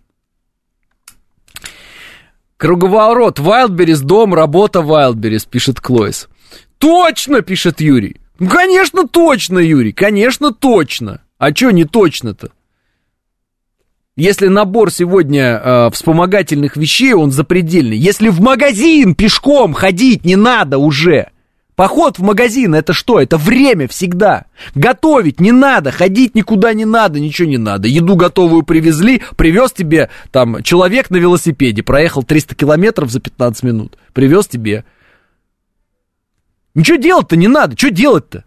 B: Круговорот. Wildberries, дом, работа Wildberries, пишет Клойс. Точно, пишет Юрий. Ну, конечно, точно, Юрий, конечно, точно. А что не точно-то? Если набор сегодня вспомогательных вещей, он запредельный. Если в магазин пешком ходить не надо уже. Поход в магазин, это что? Это время всегда. Готовить не надо, ходить никуда не надо, ничего не надо. Еду готовую привезли, привез тебе там человек на велосипеде, проехал 300 километров за 15 минут, привез тебе. Ничего делать-то не надо, что делать-то?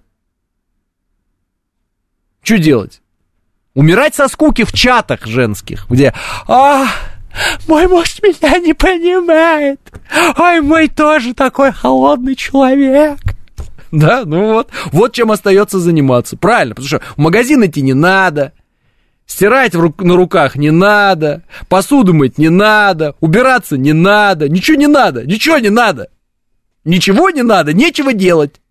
B: Что делать? Умирать со скуки в чатах женских, где мой муж меня не понимает, ой, мой тоже такой холодный человек. Да, ну вот чем остается заниматься. Правильно, потому что в магазин идти не надо, стирать на руках не надо, посуду мыть не надо, убираться не надо, ничего не надо, ничего не надо. Ничего не надо, нечего делать.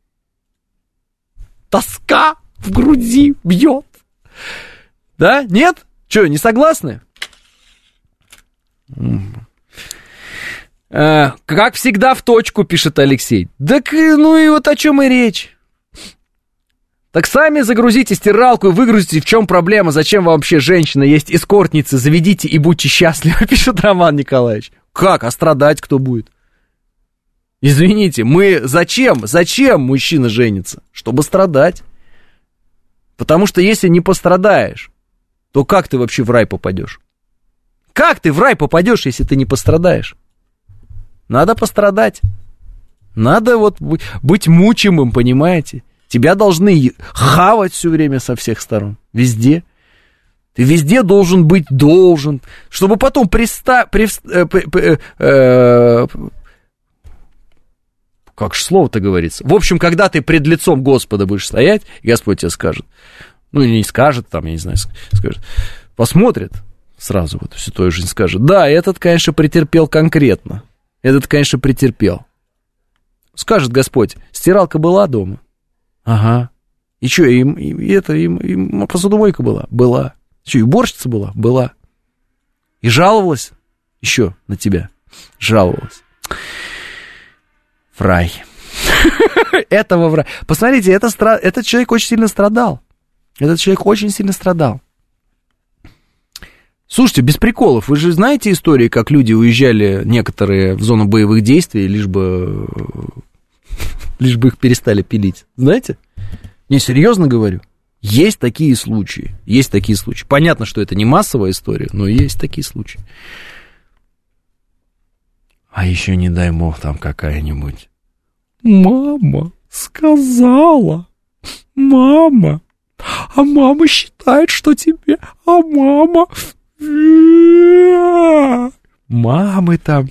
B: Тоска в груди бьет. Да? Нет? Что, не согласны? Как всегда в точку, пишет Алексей. Так, ну и вот о чем и речь. Так сами загрузите стиралку и выгрузите, в чем проблема, зачем вам вообще женщина, есть эскортницы, заведите и будьте счастливы, пишет Роман Николаевич. Как? А страдать кто будет? Извините, зачем мужчина женится? Чтобы страдать. Потому что если не пострадаешь, то как ты вообще в рай попадешь? Как ты в рай попадешь, если ты не пострадаешь? Надо пострадать. Надо вот быть мучимым, понимаете? Тебя должны хавать все время со всех сторон. Везде. Ты везде должен быть чтобы потом как же слово-то говорится? В общем, когда ты пред лицом Господа будешь стоять, Господь тебе скажет, ну, не скажет, там, я не знаю, скажет, посмотрит сразу вот всю твою жизнь, скажет, да, этот, конечно, претерпел конкретно, этот, конечно, претерпел. Скажет Господь, стиралка была дома? Ага. И что, и посудомойка была? Была. Что, и уборщица была? Была. И жаловалась еще на тебя? Жаловалась. В рай. Этого в рай. Посмотрите, этот человек очень сильно страдал. Слушайте, без приколов, вы же знаете истории, как люди уезжали некоторые в зону боевых действий, лишь бы их перестали пилить. Знаете? Не, серьезно говорю. Есть такие случаи. Понятно, что это не массовая история, но есть такие случаи. А еще, не дай бог, там какая-нибудь мама сказала, мама, а мама считает, что тебе, а мама... Мамы там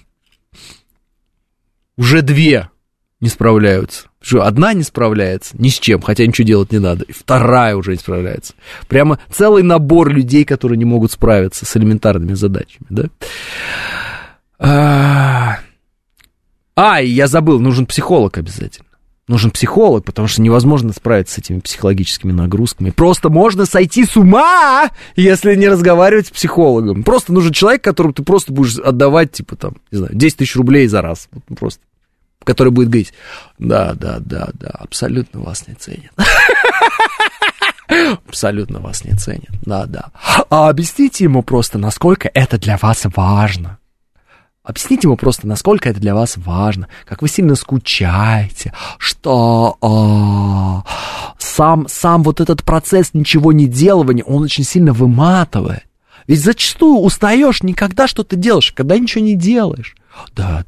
B: уже 2 не справляются. Что, одна не справляется ни с чем, хотя ничего делать не надо, и вторая уже не справляется. Прямо целый набор людей, которые не могут справиться с элементарными задачами, да? И я забыл, нужен психолог обязательно. Нужен психолог, потому что невозможно справиться с этими психологическими нагрузками. Просто можно сойти с ума, если не разговаривать с психологом. Просто нужен человек, которому ты просто будешь отдавать, типа, там, не знаю, 10 тысяч рублей за раз. Просто. Который будет говорить, да, абсолютно вас не ценят. Абсолютно вас не ценят, да. А объясните ему просто, насколько это для вас важно. Объясните ему просто, насколько это для вас важно, как вы сильно скучаете, что сам вот этот процесс ничего не делания, он очень сильно выматывает. Ведь зачастую устаешь не когда что-то делаешь, а когда ничего не делаешь. Да.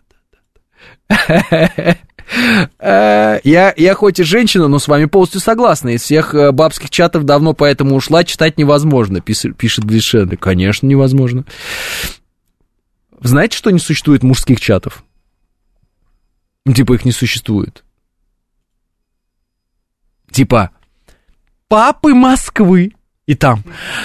B: Я хоть и женщина, но с вами полностью согласна. Из всех бабских чатов давно поэтому ушла, читать невозможно, пишет Глишен. Конечно, невозможно. Знаете, что не существует мужских чатов? Типа их не существует. Типа папы Москвы. И там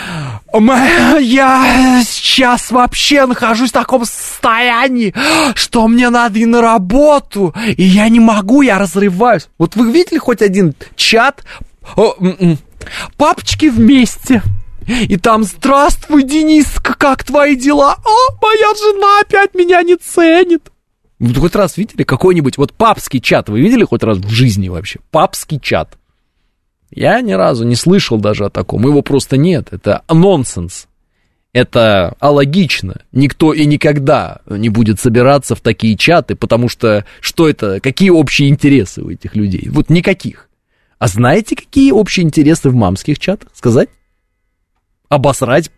B: я сейчас вообще нахожусь в таком состоянии, что мне надо и на работу, и я не могу, я разрываюсь. Вот вы видели хоть один чат «Папочки вместе»? И там «Здравствуй, Дениска, как твои дела? Моя жена опять меня не ценит». Вы хоть раз видели какой-нибудь вот папский чат? Вы видели хоть раз в жизни вообще? Папский чат. Я ни разу не слышал даже о таком. Его просто нет. Это нонсенс. Это алогично. Никто и никогда не будет собираться в такие чаты, потому что что это? Какие общие интересы у этих людей? Вот никаких. А знаете, какие общие интересы в мамских чатах? Сказать? Обосрать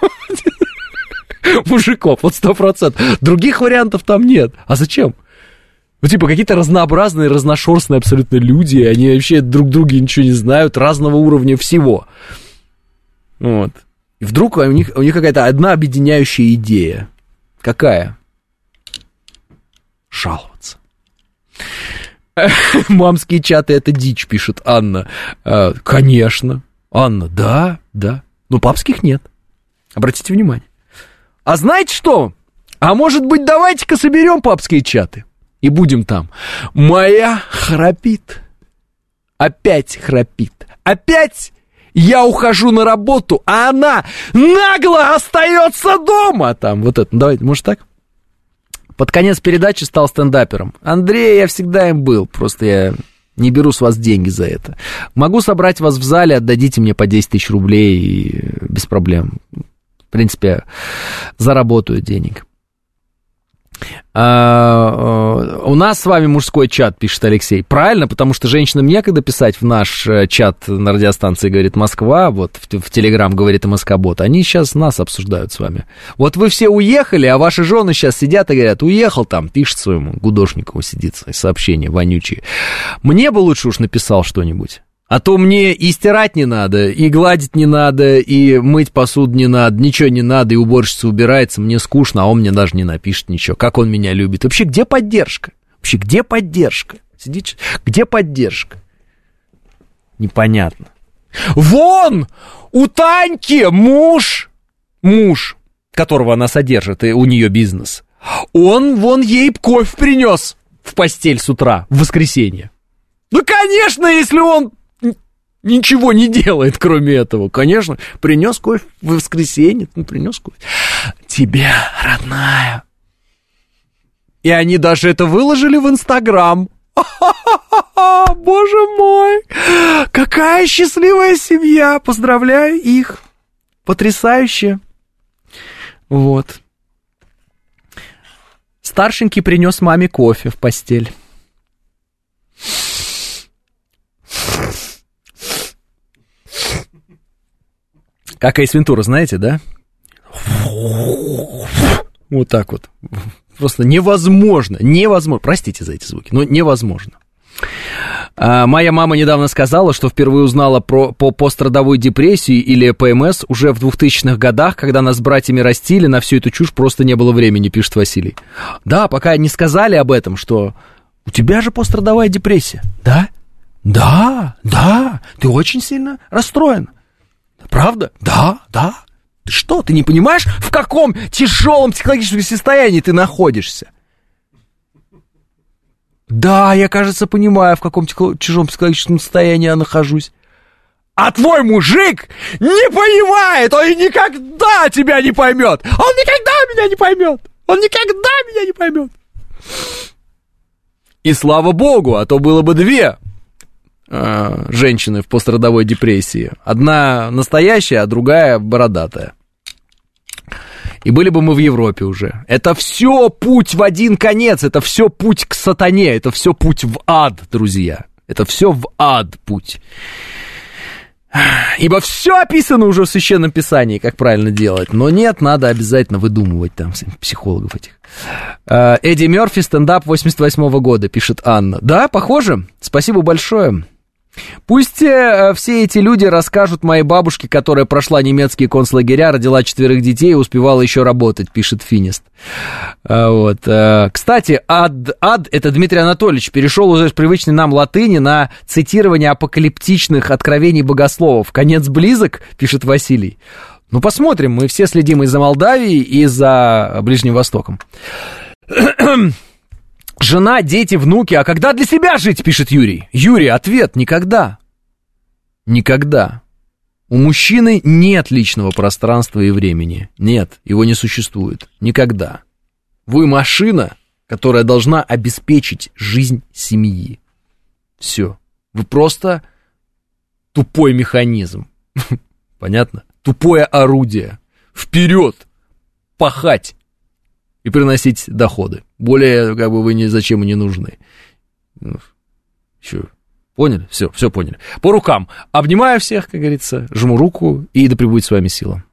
B: мужиков, вот 100%. Других вариантов там нет. А зачем? Ну, типа, какие-то разнообразные, разношерстные абсолютно люди, они вообще друг друга ничего не знают, разного уровня всего. Вот. И вдруг у них какая-то одна объединяющая идея. Какая? Жаловаться. Мамские чаты — это дичь, пишет Анна. Конечно. Анна, да. Но папских нет. Обратите внимание. А знаете что? А может быть, давайте-ка соберем папские чаты и будем там. Моя храпит. Опять храпит. Опять я ухожу на работу, а она нагло остается дома. Там вот это. Давайте, может так? Под конец передачи стал стендапером. Андрей, я всегда им был. Просто я не беру с вас деньги за это. Могу собрать вас в зале, отдадите мне по 10 тысяч рублей и без проблем. В принципе, заработаю денег. У нас с вами мужской чат, пишет Алексей. Правильно, потому что женщинам некогда писать в наш чат на радиостанции «Говорит Москва», вот в Телеграм «Говорит МСК-бот». Они сейчас нас обсуждают с вами. Вот вы все уехали, а ваши жены сейчас сидят и говорят: уехал там, пишет своему гудошникову, сидит сообщение вонючие. Мне бы лучше уж написал что-нибудь. А то мне и стирать не надо, и гладить не надо, и мыть посуду не надо, ничего не надо, и уборщица убирается, мне скучно, а он мне даже не напишет ничего, как он меня любит. Вообще, где поддержка? Где поддержка? Непонятно. Вон! У Таньки муж, которого она содержит, и у нее бизнес, он вон ей кофе принес в постель с утра, в воскресенье. Ну, конечно, если он ничего не делает, кроме этого. Конечно, принес кофе в воскресенье. Принес кофе. Тебе, родная. И они даже это выложили в Инстаграм. Боже мой! Какая счастливая семья! Поздравляю их. Потрясающе. Вот. Старшенький принес маме кофе в постель. Как Эйс Вентура, знаете, да? Вот так вот. Просто невозможно. Простите за эти звуки, но невозможно. Моя мама недавно сказала, что впервые узнала по пострадовой депрессии или ПМС уже в 2000-х годах, когда нас с братьями растили, на всю эту чушь просто не было времени, пишет Василий. Да, пока не сказали об этом, что у тебя же пострадовая депрессия. Да? Да, ты очень сильно расстроен. Правда? Да. Ты что, ты не понимаешь, в каком тяжелом психологическом состоянии ты находишься? Да, я, кажется, понимаю, в каком тяжелом психологическом состоянии я нахожусь. А твой мужик не понимает, он никогда тебя не поймет. Он никогда меня не поймет. И слава богу, а то было бы две женщины в пострадовой депрессии. Одна настоящая, а другая бородатая. И были бы мы в Европе уже. Это все путь в один конец, это все путь к сатане, это все путь в ад, друзья. Это все в ад путь. Ибо все описано уже в Священном Писании, как правильно делать. Но нет, надо обязательно выдумывать там психологов этих. Эдди Мерфи, стендап 88-го года, пишет Анна. Да, похоже. Спасибо большое. Пусть все эти люди расскажут моей бабушке, которая прошла немецкие концлагеря, родила 4 детей и успевала еще работать, пишет Финист. Вот. Кстати, ад, это Дмитрий Анатольевич, перешел уже с привычной нам латыни на цитирование апокалиптичных откровений богословов. Конец близок, пишет Василий. Ну, посмотрим, мы все следим и за Молдавией, и за Ближним Востоком. Жена, дети, внуки, а когда для себя жить, пишет Юрий. Юрий, ответ, никогда. Никогда. У мужчины нет личного пространства и времени. Нет, его не существует. Никогда. Вы машина, которая должна обеспечить жизнь семьи. Все. Вы просто тупой механизм. Понятно? Тупое орудие. Вперед! Пахать! И приносить доходы. Более, как бы, вы ни зачем и не нужны. Еще поняли? Все поняли. По рукам. Обнимаю всех, как говорится, жму руку, и да пребудет с вами сила.